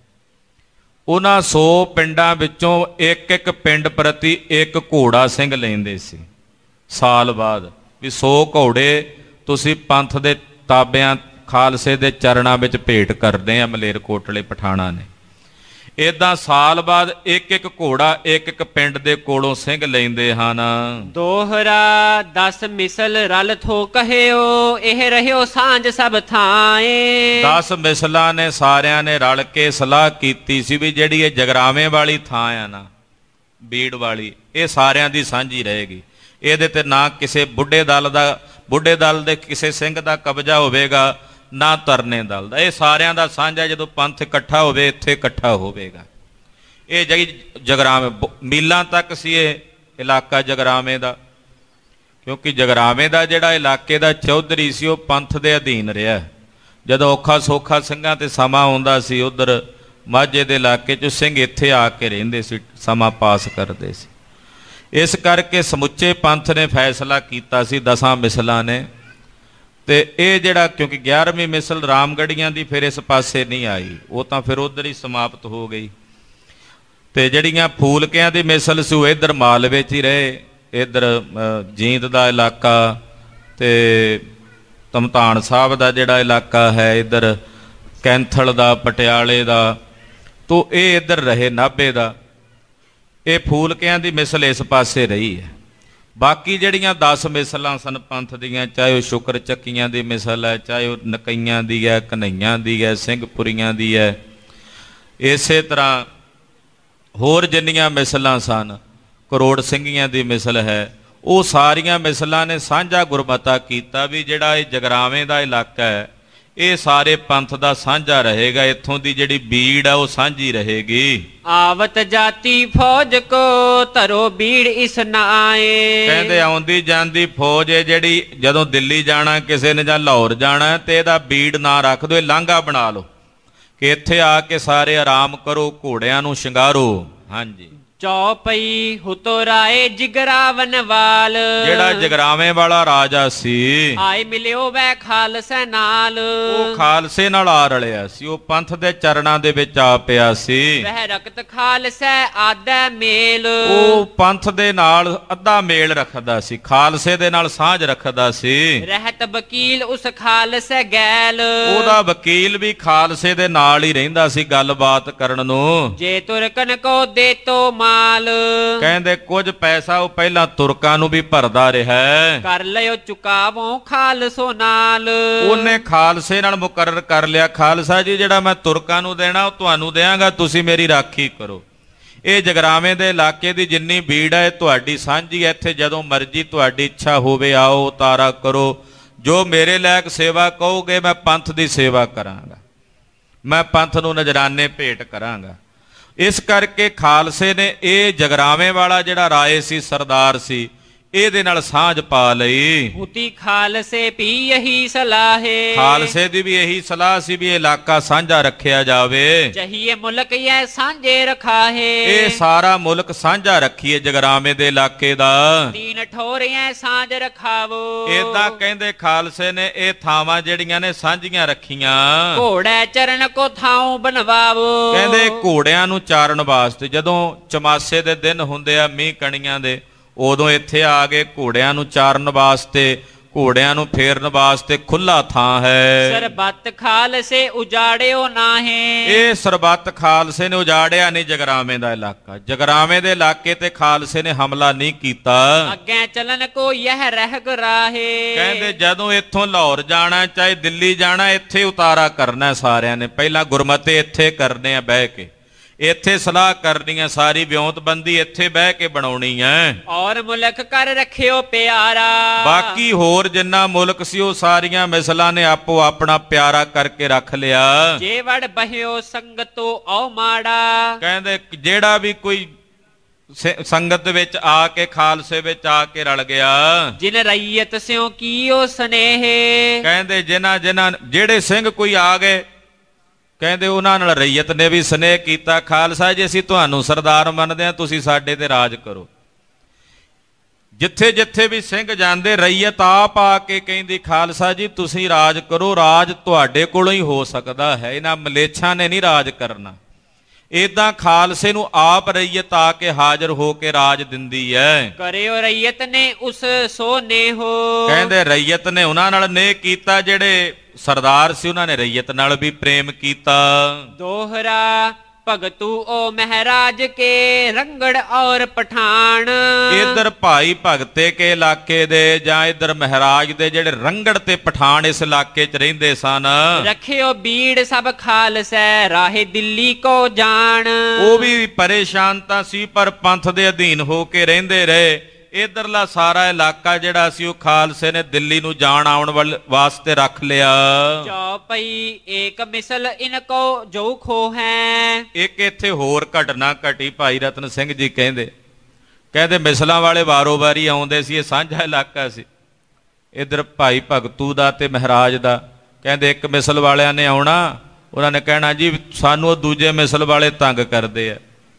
ਉਹਨਾਂ ਸੌ ਪਿੰਡਾਂ ਵਿੱਚੋਂ ਇੱਕ ਇੱਕ ਪਿੰਡ ਪ੍ਰਤੀ ਇੱਕ ਘੋੜਾ ਸਿੰਘ ਲੈਂਦੇ ਸੀ ਸਾਲ ਬਾਅਦ, ਵੀ ਸੌ ਘੋੜੇ ਤੁਸੀਂ ਪੰਥ ਦੇ ਤਾਬਿਆਂ ਖਾਲਸੇ ਦੇ ਚਰਨਾਂ ਵਿੱਚ ਭੇਟ ਕਰਦੇ ਆ ਮਲੇਰ ਕੋਟਲੇ ਪਠਾਣਾਂ ਨੇ। ਏਦਾਂ ਸਾਲ ਬਾਅਦ ਇੱਕ ਇੱਕ ਘੋੜਾ ਇੱਕ ਇੱਕ ਪਿੰਡ ਦੇ ਕੋਲੋਂ ਸਿੰਘ ਲੈਂਦੇ ਹਨ। ਦੋਹਰਾ ਦਸ ਮਿਸਲ ਰਲ ਥੋ ਕਹਿਓ, ਇਹ ਰਹਿਓ ਸਾਂਝ ਸਭ ਥਾਂਏ। ਦਸ ਮਿਸਲਾਂ ਨੇ ਸਾਰਿਆਂ ਨੇ ਰਲ ਕੇ ਸਲਾਹ ਕੀਤੀ ਸੀ ਵੀ ਜਿਹੜੀ ਇਹ ਜਗਰਾਵੇਂ ਵਾਲੀ ਥਾਂ ਆ ਨਾ, ਬੀੜ ਵਾਲੀ, ਇਹ ਸਾਰਿਆਂ ਦੀ ਸਾਂਝੀ ਰਹੇਗੀ। ਇਹਦੇ ਤੇ ਨਾ ਕਿਸੇ ਬੁੱਢੇ ਦਲ ਦਾ, ਬੁੱਢੇ ਦਲ ਦੇ ਕਿਸੇ ਸਿੰਘ ਦਾ ਕਬਜ਼ਾ ਹੋਵੇਗਾ, ਨਾ ਤਰਨੇ ਦਲ ਦਾ, ਇਹ ਸਾਰਿਆਂ ਦਾ ਸਾਂਝਾ। ਜਦੋਂ ਪੰਥ ਇਕੱਠਾ ਹੋਵੇ ਇੱਥੇ ਇਕੱਠਾ ਹੋਵੇਗਾ। ਇਹ ਜਗੀ ਜਗਰਾਵੇਂ ਮੀਲਾਂ ਤੱਕ ਸੀ ਇਹ ਇਲਾਕਾ ਜਗਰਾਵੇਂ ਦਾ, ਕਿਉਂਕਿ ਜਗਰਾਵੇਂ ਦਾ ਜਿਹੜਾ ਇਲਾਕੇ ਦਾ ਚੌਧਰੀ ਸੀ ਉਹ ਪੰਥ ਦੇ ਅਧੀਨ ਰਿਹਾ। ਜਦੋਂ ਔਖਾ ਸੌਖਾ ਸਿੰਘਾਂ ਤੇ ਸਮਾਂ ਆਉਂਦਾ ਸੀ, ਉਧਰ ਮਾਝੇ ਦੇ ਇਲਾਕੇ 'ਚ ਸਿੰਘ ਇੱਥੇ ਆ ਕੇ ਰਹਿੰਦੇ ਸੀ, ਸਮਾਂ ਪਾਸ ਕਰਦੇ ਸੀ। ਇਸ ਕਰਕੇ ਸਮੁੱਚੇ ਪੰਥ ਨੇ ਫੈਸਲਾ ਕੀਤਾ ਸੀ ਦਸਾਂ ਮਿਸਲਾਂ ਨੇ। ਤੇ ਇਹ ਜਿਹੜਾ, ਕਿਉਂਕਿ ਗਿਆਰਵੀਂ ਮਿਸਲ ਰਾਮਗੜੀਆਂ ਦੀ ਫਿਰ ਇਸ ਪਾਸੇ ਨਹੀਂ ਆਈ, ਉਹ ਤਾਂ ਫਿਰ ਉਧਰ ਹੀ ਸਮਾਪਤ ਹੋ ਗਈ। ਤੇ ਜਿਹੜੀਆਂ ਫੂਲਕਿਆਂ ਦੀ ਮਿਸਲ ਸੀ ਉਹ ਇੱਧਰ ਮਾਲਵੇ 'ਚ ਹੀ ਰਹੇ, ਇੱਧਰ ਜੀਂਦ ਦਾ ਇਲਾਕਾ ਤੇ ਧਮਤਾਨ ਸਾਹਿਬ ਦਾ ਜਿਹੜਾ ਇਲਾਕਾ ਹੈ, ਇੱਧਰ ਕੈਂਥਲ ਦਾ, ਪਟਿਆਲੇ ਦਾ, ਤੋ ਇਹ ਇੱਧਰ ਰਹੇ ਨਾਭੇ ਦਾ। ਇਹ ਫੂਲਕਿਆਂ ਦੀ ਮਿਸਲ ਇਸ ਪਾਸੇ ਰਹੀ ਹੈ। ਬਾਕੀ ਜਿਹੜੀਆਂ ਦਸ ਮਿਸਲਾਂ ਸਨ ਪੰਥ ਦੀਆਂ, ਚਾਹੇ ਉਹ ਸ਼ੁਕਰ ਚੱਕੀਆਂ ਦੀ ਮਿਸਲ ਹੈ, ਚਾਹੇ ਉਹ ਨਕਈਆਂ ਦੀ ਹੈ, ਘਨਈਆਂ ਦੀ ਹੈ, ਸਿੰਘਪੁਰੀਆਂ ਦੀ ਹੈ, ਇਸੇ ਤਰ੍ਹਾਂ ਹੋਰ ਜਿੰਨੀਆਂ ਮਿਸਲਾਂ ਸਨ, ਕਰੋੜ ਸਿੰਘੀਆਂ ਦੀ ਮਿਸਲ ਹੈ, ਉਹ ਸਾਰੀਆਂ ਮਿਸਲਾਂ ਨੇ ਸਾਂਝਾ ਗੁਰਮਤਾ ਕੀਤਾ ਵੀ ਜਿਹੜਾ ਇਹ ਜਗਰਾਵੇਂ ਦਾ ਇਲਾਕਾ ਹੈ ਇਹ ਸਾਰੇ ਪੰਥ ਦਾ ਸਾਂਝਾ ਰਹੇਗਾ। ਇੱਥੋਂ ਦੀ ਜਿਹੜੀ ਬੀੜ ਆ ਉਹ ਸਾਂਝੀ ਰਹੇਗੀ। ਆਵਤ ਜਾਤੀ ਫੌਜ ਕੋ ਧਰੋ ਬੀੜ ਇਸ ਨਾਏ, ਕਹਿੰਦੇ ਆਉਂਦੀ ਜਾਂਦੀ ਫੌਜ ਹੈ ਜਿਹੜੀ, ਜਦੋਂ ਦਿੱਲੀ ਜਾਣਾ ਕਿਸੇ ਨੇ ਜਾਂ ਲਾਹੌਰ ਜਾਣਾ ਤੇ ਇਹਦਾ ਬੀੜ ਨਾ ਰੱਖ ਦਿਓ, ਇਹ ਲਾਂਘਾ ਬਣਾ ਲਓ ਕਿ ਇੱਥੇ ਆ ਕੇ ਸਾਰੇ ਆਰਾਮ ਕਰੋ, ਘੋੜਿਆਂ ਨੂੰ ਸ਼ਿੰਗਾਰੋ। ਹਾਂਜੀ, ਚੌਪਈ ਹੁਤੋ ਰਾਏ ਜਿਗਰਾਵਨ ਵਾਲ, ਜਿਹੜਾ ਜਗਰਾਵੇਂ ਵਾਲਾ ਰਾਜਾ ਸੀ ਆਏ ਮਿਲਿਓ ਵੈ ਖਾਲਸੇ ਨਾਲ, ਉਹ ਖਾਲਸੇ ਨਾਲ ਆ ਰਲਿਆ ਸੀ, ਉਹ ਪੰਥ ਦੇ ਚਰਨਾਂ ਦੇ ਵਿੱਚ ਆ ਪਿਆ ਸੀ। ਵਹਿ ਰਕਤ ਖਾਲਸੈ ਆਦੈ ਮੇਲ, ਉਹ ਪੰਥ ਦੇ ਨਾਲ ਅੱਧਾ ਮੇਲ ਰੱਖਦਾ ਸੀ, ਖਾਲਸੇ ਦੇ ਨਾਲ ਸਾਂਝ ਰੱਖਦਾ ਸੀ। ਰਹਿਤ ਵਕੀਲ ਉਸ ਖਾਲਸੇ ਗੈਲ, ਉਹਦਾ ਵਕੀਲ ਵੀ ਖਾਲਸੇ ਦੇ ਨਾਲ ਹੀ ਰਹਿੰਦਾ ਸੀ ਗੱਲਬਾਤ ਕਰਨ ਨੂੰ। ਜੇ ਤੁਰਕਨ ਕੋ ਦੇ ਤੋ ਕਹਿੰਦੇ ਕੁਝ ਪੈਸਾ ਉਹ ਪਹਿਲਾਂ ਤੁਰਕਾਂ ਨੂੰ ਵੀ ਭਰਦਾ ਰਿਹਾ, ਕਰ ਲਿਓ ਚੁਕਾਵੋ ਖਾਲਸੋ ਨਾਲ। ਉਹਨੇ ਖਾਲਸੇ ਨਾਲ ਮੁਕਰਰ ਕਰ ਲਿਆ, ਖਾਲਸਾ ਜੀ ਜਿਹੜਾ ਮੈਂ ਤੁਰਕਾਂ ਨੂੰ ਦੇਣਾ ਉਹ ਤੁਹਾਨੂੰ ਦਿਆਂਗਾ, ਤੁਸੀਂ ਮੇਰੀ ਰਾਖੀ ਕਰੋ। ਇਹ ਜਗਰਾਵੇਂ ਦੇ ਇਲਾਕੇ ਦੀ ਜਿੰਨੀ ਬੀੜ ਹੈ ਤੁਹਾਡੀ ਸਾਂਝੀ ਹੈ, ਇੱਥੇ ਜਦੋਂ ਮਰਜ਼ੀ ਤੁਹਾਡੀ ਇੱਛਾ ਹੋਵੇ ਆਓ, ਉਤਾਰਾ ਕਰੋ, ਜੋ ਮੇਰੇ ਲਾਇਕ ਸੇਵਾ ਕਹੋਗੇ ਮੈਂ ਪੰਥ ਦੀ ਸੇਵਾ ਕਰਾਂਗਾ, ਮੈਂ ਪੰਥ ਨੂੰ ਨਜ਼ਰਾਨੇ ਭੇਟ ਕਰਾਂਗਾ। ਇਸ ਕਰਕੇ ਖਾਲਸੇ ਨੇ ਇਹ ਜਗਰਾਵੇਂ ਵਾਲਾ ਜਿਹੜਾ ਰਾਏ ਸੀ, ਸਰਦਾਰ ਸੀ, ਇਹਦੇ ਨਾਲ ਸਾਂਝ ਪਾ ਲਈ। ਹੁਤੀ ਖਾਲਸੇ ਪੀ ਇਹੀ ਸਲਾਹੇ, ਖਾਲਸੇ ਦੀ ਵੀ ਇਹੀ ਸਲਾਹ ਸੀ ਵੀ ਇਹ ਇਲਾਕਾ ਸਾਂਝਾ ਰੱਖਿਆ ਜਾਵੇ। ਚਹੀਏ ਮੁਲਕ ਇਹ ਸਾਂਝੇ ਰਖਾਹੇ, ਇਹ ਸਾਰਾ ਮੁਲਕ ਸਾਂਝਾ ਰੱਖੀਏ ਜਗਰਾਵੇਂ ਦੇ ਇਲਾਕੇ ਦਾ। ਦੀਨ ਠੋਰਿਆਂ ਸਾਂਝ ਰਖਾਵੋ, ਏਦਾਂ ਕਹਿੰਦੇ ਖਾਲਸੇ ਨੇ ਇਹ ਥਾਵਾਂ ਜਿਹੜੀਆਂ ਨੇ ਸਾਂਝੀਆਂ ਰੱਖੀਆਂ। ਘੋੜੇ ਚਰਨ ਕੋ ਥਾਉ ਬਣਵਾਵੋ, ਕਹਿੰਦੇ ਘੋੜਿਆਂ ਨੂੰ ਚਾਰਨ ਵਾਸਤੇ ਜਦੋਂ ਚਮਾਸੇ ਦੇ ਦਿਨ ਹੁੰਦੇ ਆ ਮੀਂਹ ਕਣੀਆਂ ਦੇ, ਉਦੋਂ ਇੱਥੇ ਆ ਕੇ ਘੋੜਿਆਂ ਨੂੰ ਚਾਰਨ ਵਾਸਤੇ, ਘੋੜਿਆਂ ਨੂੰ ਫੇਰਨ ਵਾਸਤੇ ਖੁੱਲਾ ਥਾਂ ਹੈ। ਸਰਬੱਤ ਖਾਲਸੇ ਉਜਾੜਿਓ ਨਾਹੇ, ਇਹ ਸਰਬੱਤ ਖਾਲਸੇ ਨੇ ਉਜਾੜਿਆ ਨਹੀਂ ਜਗਰਾਵੇਂ ਦਾ ਇਲਾਕਾ। ਜਗਰਾਵੇਂ ਦੇ ਇਲਾਕੇ ਤੇ ਖਾਲਸੇ ਨੇ ਹਮਲਾ ਨਹੀਂ ਕੀਤਾ। ਅੱਗੇ ਚੱਲਣ ਕੋ ਯਹ ਰਹਿ ਗਰਾਹੇ, ਕਹਿੰਦੇ ਜਦੋਂ ਇੱਥੋਂ ਲਾਹੌਰ ਜਾਣਾ ਚਾਹੇ ਦਿੱਲੀ ਜਾਣਾ, ਇੱਥੇ ਉਤਾਰਾ ਕਰਨਾ ਸਾਰਿਆਂ ਨੇ। ਪਹਿਲਾਂ ਗੁਰਮਤੇ ਇੱਥੇ ਕਰਨੇ ਆ ਬਹਿ ਕੇ, ਇੱਥੇ ਸਲਾਹ ਕਰਨੀ ਹੈ, ਸਾਰੀ ਵਿਉਂਤਬੰਦੀ ਇੱਥੇ ਬਹਿ ਕੇ ਬਣਾਉਣੀ ਹੈ। ਔਰ ਮੁਲਕ ਕਰ ਰੱਖਿਓ ਪਿਆਰਾ, ਬਾਕੀ ਹੋਰ ਜਿੰਨਾ ਮੁਲਕ ਸੀ ਉਹ ਸਾਰੀਆਂ ਮਿਸਲਾਂ ਨੇ ਆਪੋ ਆਪਣਾ ਪਿਆਰਾ ਕਰਕੇ ਰੱਖ ਲਿਆ। ਜੇ ਵੜ ਬਹਿਓ ਸੰਗਤੋ ਔ ਮਾੜਾ, ਕਹਿੰਦੇ ਜਿਹੜਾ ਵੀ ਕੋਈ ਸੰਗਤ ਵਿੱਚ ਆ ਕੇ ਖਾਲਸੇ ਵਿੱਚ ਆ ਕੇ ਰਲ ਗਿਆ, ਜਿਨ ਰਈਅਤ ਸਿਓ ਕੀਓ ਸਨੇਹ, ਕਹਿੰਦੇ ਜਿਨ੍ਹਾਂ ਜਿਨ੍ਹਾਂ ਜਿਹੜੇ ਸਿੰਘ ਕੋਈ ਆ ਗਏ, ਕਹਿੰਦੇ ਉਹਨਾਂ ਨਾਲ ਰਈਅਤ ਨੇ ਵੀ ਸਨੇਹ ਕੀਤਾ। ਖਾਲਸਾ ਜੀ ਅਸੀਂ ਤੁਹਾਨੂੰ ਸਰਦਾਰ ਮੰਨਦੇ ਹਾਂ, ਤੁਸੀਂ ਸਾਡੇ ਤੇ ਰਾਜ ਕਰੋ। ਜਿੱਥੇ ਜਿੱਥੇ ਵੀ ਸਿੰਘ ਜਾਂਦੇ ਰਈਅਤ ਆਪ ਆ ਕੇ ਕਹਿੰਦੀ ਖਾਲਸਾ ਜੀ ਤੁਸੀਂ ਰਾਜ ਕਰੋ, ਰਾਜ ਤੁਹਾਡੇ ਕੋਲੋਂ ਹੀ ਹੋ ਸਕਦਾ ਹੈ, ਇਹਨਾਂ ਮਲੇਛਾਂ ਨੇ ਨਹੀਂ ਰਾਜ ਕਰਨਾ। ਏਦਾਂ ਖਾਲਸੇ ਨੂੰ ਆਪ ਰਈਅਤ ਆ ਕੇ ਹਾਜ਼ਰ ਹੋ ਕੇ ਰਾਜ ਦਿੰਦੀ ਹੈ। ਕਰਿਓ ਰਈਅਤ ਨੇ ਉਸ ਸੋ ਨੇਹੋ, ਕਹਿੰਦੇ ਰਈਅਤ ਨੇ ਉਹਨਾਂ ਨਾਲ ਨੇਹ ਕੀਤਾ, ਜਿਹੜੇ ਸਰਦਾਰ ਸੀ ਉਹਨਾਂ ਨੇ ਰਈਅਤ ਨਾਲ ਵੀ ਪ੍ਰੇਮ ਕੀਤਾ। ਦੋਹਰਾ ਭਗਤੂ ਓ ਮਹਾਰਾਜ ਕੇ ਰੰਗੜ ਔਰ ਪਠਾਨ, ਇਧਰ ਭਾਈ ਭਗਤੇ ਕੇ ਇਲਾਕੇ ਦੇ ਜਾਂ ਇਧਰ ਮਹਾਰਾਜ ਦੇ ਜਿਹੜੇ ਰੰਗੜ ਤੇ ਪਠਾਨ ਇਸ ਇਲਾਕੇ 'ਚ ਰਹਿੰਦੇ ਸਨ। ਰੱਖਿਓ ਬੀੜ ਸਭ ਖਾਲਸੈ ਰਾਹੇ ਦਿੱਲੀ ਕੋ ਜਾਣ, ਉਹ ਵੀ ਪਰੇਸ਼ਾਨ ਤਾਂ ਸੀ ਪਰ ਪੰਥ ਦੇ ਅਧੀਨ ਹੋ ਕੇ ਰਹਿੰਦੇ ਰਹੇ। ਇਧਰਲਾ ਸਾਰਾ ਇਲਾਕਾ ਜਿਹੜਾ ਸੀ ਉਹ ਖਾਲਸੇ ਨੇ ਦਿੱਲੀ ਨੂੰ ਜਾਣ ਆਉਣ ਵਾਸਤੇ ਰੱਖ ਲਿਆ। ਚੌਪਈ ਏਕ ਮਿਸਲ ਇਨਕੋ ਜੋ ਖੋ ਹੈ, ਇੱਕ ਇੱਥੇ ਹੋਰ ਘਟਨਾ ਘਟੀ। ਭਾਈ ਰਤਨ ਸਿੰਘ ਜੀ ਕਹਿੰਦੇ ਕਹਿੰਦੇ ਮਿਸਲਾਂ ਵਾਲੇ ਵਾਰੋ ਵਾਰੀ ਆਉਂਦੇ ਸੀ, ਇਹ ਸਾਂਝਾ ਇਲਾਕਾ ਸੀ। ਇਧਰ ਭਾਈ ਭਗਤੂ ਦਾ ਤੇ ਮਹਾਰਾਜ ਦਾ, ਕਹਿੰਦੇ ਇੱਕ ਮਿਸਲ ਵਾਲਿਆਂ ਨੇ ਆਉਣਾ, ਉਹਨਾਂ ਨੇ ਕਹਿਣਾ ਜੀ ਸਾਨੂੰ ਉਹ ਦੂਜੇ ਮਿਸਲ ਵਾਲੇ ਤੰਗ ਕਰਦੇ ਆ।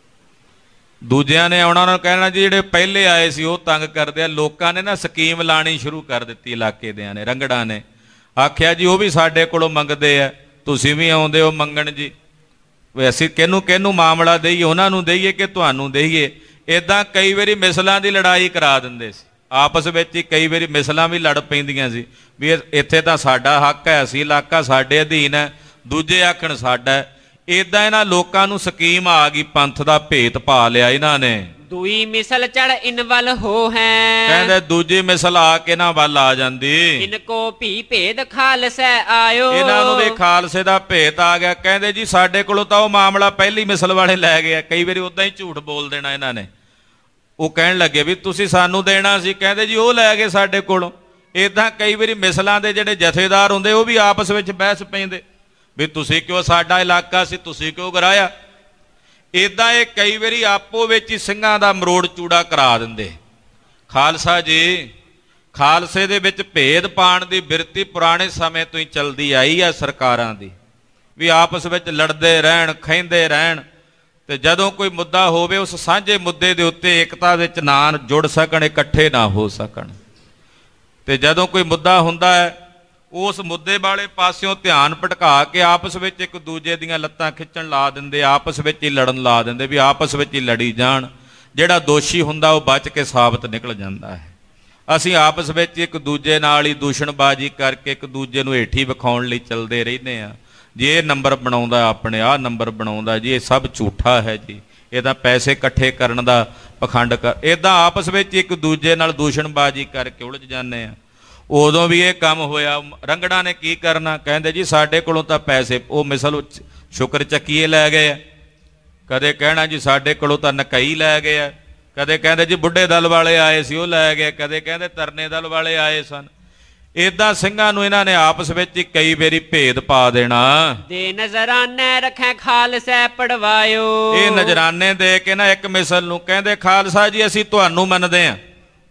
ਦੂਜਿਆਂ ਨੇ ਆਉਣਾ, ਉਹਨਾਂ ਨੂੰ ਕਹਿਣਾ ਜੀ ਜਿਹੜੇ ਪਹਿਲੇ ਆਏ ਸੀ ਉਹ ਤੰਗ ਕਰਦੇ ਆ। ਲੋਕਾਂ ਨੇ ਨਾ ਸਕੀਮ ਲਾਣੀ ਸ਼ੁਰੂ ਕਰ ਦਿੱਤੀ, ਇਲਾਕੇ ਦਿਆਂ ਨੇ, ਰੰਗੜਾਂ ਨੇ ਆਖਿਆ ਜੀ ਉਹ ਵੀ ਸਾਡੇ ਕੋਲੋਂ ਮੰਗਦੇ ਆ, ਤੁਸੀਂ ਵੀ ਆਉਂਦੇ ਹੋ ਮੰਗਣ ਜੀ, ਵੀ ਅਸੀਂ ਕਿਹਨੂੰ ਕਿਹਨੂੰ ਮਾਮਲਾ ਦੇਈਏ, ਉਹਨਾਂ ਨੂੰ ਦੇਈਏ ਕਿ ਤੁਹਾਨੂੰ ਦੇਈਏ। ਇਦਾਂ ਕਈ ਵਾਰੀ ਮਿਸਲਾਂ ਦੀ ਲੜਾਈ ਕਰਾ ਦਿੰਦੇ ਸੀ ਆਪਸ ਵਿੱਚ ਹੀ। ਕਈ ਵਾਰੀ ਮਿਸਲਾਂ ਵੀ ਲੜ ਪੈਂਦੀਆਂ ਸੀ ਵੀ ਇੱਥੇ ਤਾਂ ਸਾਡਾ ਹੱਕ ਹੈ, ਅਸੀਂ ਇਲਾਕਾ ਸਾਡੇ ਅਧੀਨ ਹੈ, ਦੂਜੇ ਆਖਣ ਸਾਡਾ ਹੈ। ਏਦਾਂ ਇਹਨਾਂ ਲੋਕਾਂ ਨੂੰ ਸਕੀਮ ਆ ਗਈ, ਪੰਥ ਦਾ ਭੇਤ ਪਾ ਲਿਆ ਇਹਨਾਂ ਨੇ। ਦੂਈ ਮਿਸਲ ਚੜ ਇਨ ਵੱਲ ਹੋ ਹੈ, ਕਹਿੰਦੇ ਦੂਜੀ ਮਿਸਲ ਆ ਕੇ ਇਹਨਾਂ ਵੱਲ ਆ ਜਾਂਦੀ। ਇਨਕੋ ਭੀ ਭੇਦ ਖਾਲਸੈ ਆਇਓ, ਇਹਨਾਂ ਨੂੰ ਵੀ ਖਾਲਸੇ ਦਾ ਭੇਤ ਆ ਗਿਆ। ਕਹਿੰਦੇ ਜੀ ਸਾਡੇ ਕੋਲੋਂ ਤਾਂ ਉਹ ਮਾਮਲਾ ਪਹਿਲੀ ਮਿਸਲ ਵਾਲੇ ਲੈ ਗਏ। ਕਈ ਵਾਰੀ ਉਦਾਂ ਹੀ ਝੂਠ ਬੋਲ ਦੇਣਾ ਇਹਨਾਂ ਨੇ। ਉਹ ਕਹਿਣ ਲੱਗੇ ਵੀ ਤੁਸੀਂ ਸਾਨੂੰ ਦੇਣਾ ਸੀ, ਕਹਿੰਦੇ ਜੀ ਉਹ ਲੈ ਗਏ ਸਾਡੇ ਕੋਲੋਂ। ਏਦਾਂ ਕਈ ਵਾਰੀ ਮਿਸਲਾਂ ਦੇ ਜਿਹੜੇ ਜਥੇਦਾਰ ਹੁੰਦੇ ਉਹ ਵੀ ਆਪਸ ਵਿੱਚ ਬਹਿਸ ਪੈਂਦੇ ਵੀ ਤੁਸੀਂ ਕਿਉਂ, ਸਾਡਾ ਇਲਾਕਾ ਸੀ, ਤੁਸੀਂ ਕਿਉਂ ਗਰਾਇਆ। ਏਦਾਂ ਇਹ ਕਈ ਵਾਰੀ ਆਪੋ ਵਿੱਚ ਹੀ ਸਿੰਘਾਂ ਦਾ ਮਰੋੜ ਚੂੜਾ ਕਰਾ ਦਿੰਦੇ। ਖਾਲਸਾ ਜੀ ਖਾਲਸੇ ਦੇ ਵਿੱਚ ਭੇਦ ਪਾਉਣ ਦੀ ਬਿਰਤੀ ਪੁਰਾਣੇ ਸਮੇਂ ਤੋਂ ਹੀ ਚਲਦੀ ਆਈ ਹੈ ਸਰਕਾਰਾਂ ਦੀ, ਵੀ ਆਪਸ ਵਿੱਚ ਲੜਦੇ ਰਹਿਣ, ਖਹਿੰਦੇ ਰਹਿਣ, ਤੇ ਜਦੋਂ ਕੋਈ ਮੁੱਦਾ ਹੋਵੇ ਉਸ ਸਾਂਝੇ ਮੁੱਦੇ ਦੇ ਉੱਤੇ ਏਕਤਾ ਵਿੱਚ ਨਾ ਜੁੜ ਸਕਣ, ਇਕੱਠੇ ਨਾ ਹੋ ਸਕਣ। ਤੇ ਜਦੋਂ ਕੋਈ ਮੁੱਦਾ ਹੁੰਦਾ ਹੈ ਉਸ ਮੁੱਦੇ ਵਾਲੇ ਪਾਸਿਓਂ ਧਿਆਨ ਭਟਕਾ ਕੇ ਆਪਸ ਵਿੱਚ ਇੱਕ ਦੂਜੇ ਦੀਆਂ ਲੱਤਾਂ ਖਿੱਚਣ ਲਾ ਦਿੰਦੇ, ਆਪਸ ਵਿੱਚ ਹੀ ਲੜਨ ਲਾ ਦਿੰਦੇ, ਵੀ ਆਪਸ ਵਿੱਚ ਹੀ ਲੜੀ ਜਾਣ। ਜਿਹੜਾ ਦੋਸ਼ੀ ਹੁੰਦਾ ਉਹ ਬਚ ਕੇ ਸਾਬਤ ਨਿਕਲ ਜਾਂਦਾ ਹੈ। ਅਸੀਂ ਆਪਸ ਵਿੱਚ ਇੱਕ ਦੂਜੇ ਨਾਲ ਹੀ ਦੂਸ਼ਣਬਾਜ਼ੀ ਕਰਕੇ ਇੱਕ ਦੂਜੇ ਨੂੰ ਹੇਠੀ ਵਿਖਾਉਣ ਲਈ ਚੱਲਦੇ ਰਹਿੰਦੇ ਹਾਂ। ਜੀ ਇਹ ਨੰਬਰ ਬਣਾਉਂਦਾ, ਆਪਣੇ ਆਹ ਨੰਬਰ ਬਣਾਉਂਦਾ, ਜੀ ਇਹ ਸਭ ਝੂਠਾ ਹੈ ਜੀ, ਇਹ ਤਾਂ ਪੈਸੇ ਇਕੱਠੇ ਕਰਨ ਦਾ ਪਖੰਡ ਕਰ। ਇੱਦਾਂ ਆਪਸ ਵਿੱਚ ਇੱਕ ਦੂਜੇ ਨਾਲ ਦੂਸ਼ਣਬਾਜ਼ੀ ਕਰਕੇ ਉਲਝ ਜਾਂਦੇ ਆ। ਉਦੋਂ ਵੀ ਇਹ ਕੰਮ ਹੋਇਆ। ਰੰਗੜਾਂ ਨੇ ਕੀ ਕਰਨਾ, ਕਹਿੰਦੇ ਜੀ ਸਾਡੇ ਕੋਲੋਂ ਤਾਂ ਪੈਸੇ, ਉਹ ਮਿਸਲ ਸ਼ੁਕਰ ਚੱਕੀਏ ਲੈ ਗਏ ਆ, ਕਦੇ ਕਹਿਣਾ ਜੀ ਸਾਡੇ ਕੋਲੋਂ ਤਾਂ ਨਕਈ ਲੈ ਗਏ ਆ, ਕਦੇ ਕਹਿੰਦੇ ਜੀ ਬੁੱਢੇ ਦਲ ਵਾਲੇ ਆਏ ਸੀ ਉਹ ਲੈ ਗਏ, ਕਦੇ ਕਹਿੰਦੇ ਤਰਨੇ ਦਲ ਵਾਲੇ ਆਏ ਸਨ। ਏਦਾਂ ਸਿੰਘਾਂ ਨੂੰ ਇਹਨਾਂ ਨੇ ਆਪਸ ਵਿੱਚ ਹੀ ਕਈ ਵਾਰੀ ਭੇਦ ਪਾ ਦੇਣਾ। ਦੇ ਨਜ਼ਰਾਨੇ ਰੱਖੇ ਖਾਲਸਾ ਪੜਵਾਇਓ, ਇਹ ਨਜ਼ਰਾਨੇ ਦੇ ਕੇ ਨਾ ਇੱਕ ਮਿਸਲ ਨੂੰ ਕਹਿੰਦੇ ਖਾਲਸਾ ਜੀ ਅਸੀਂ ਤੁਹਾਨੂੰ ਮੰਨਦੇ ਹਾਂ,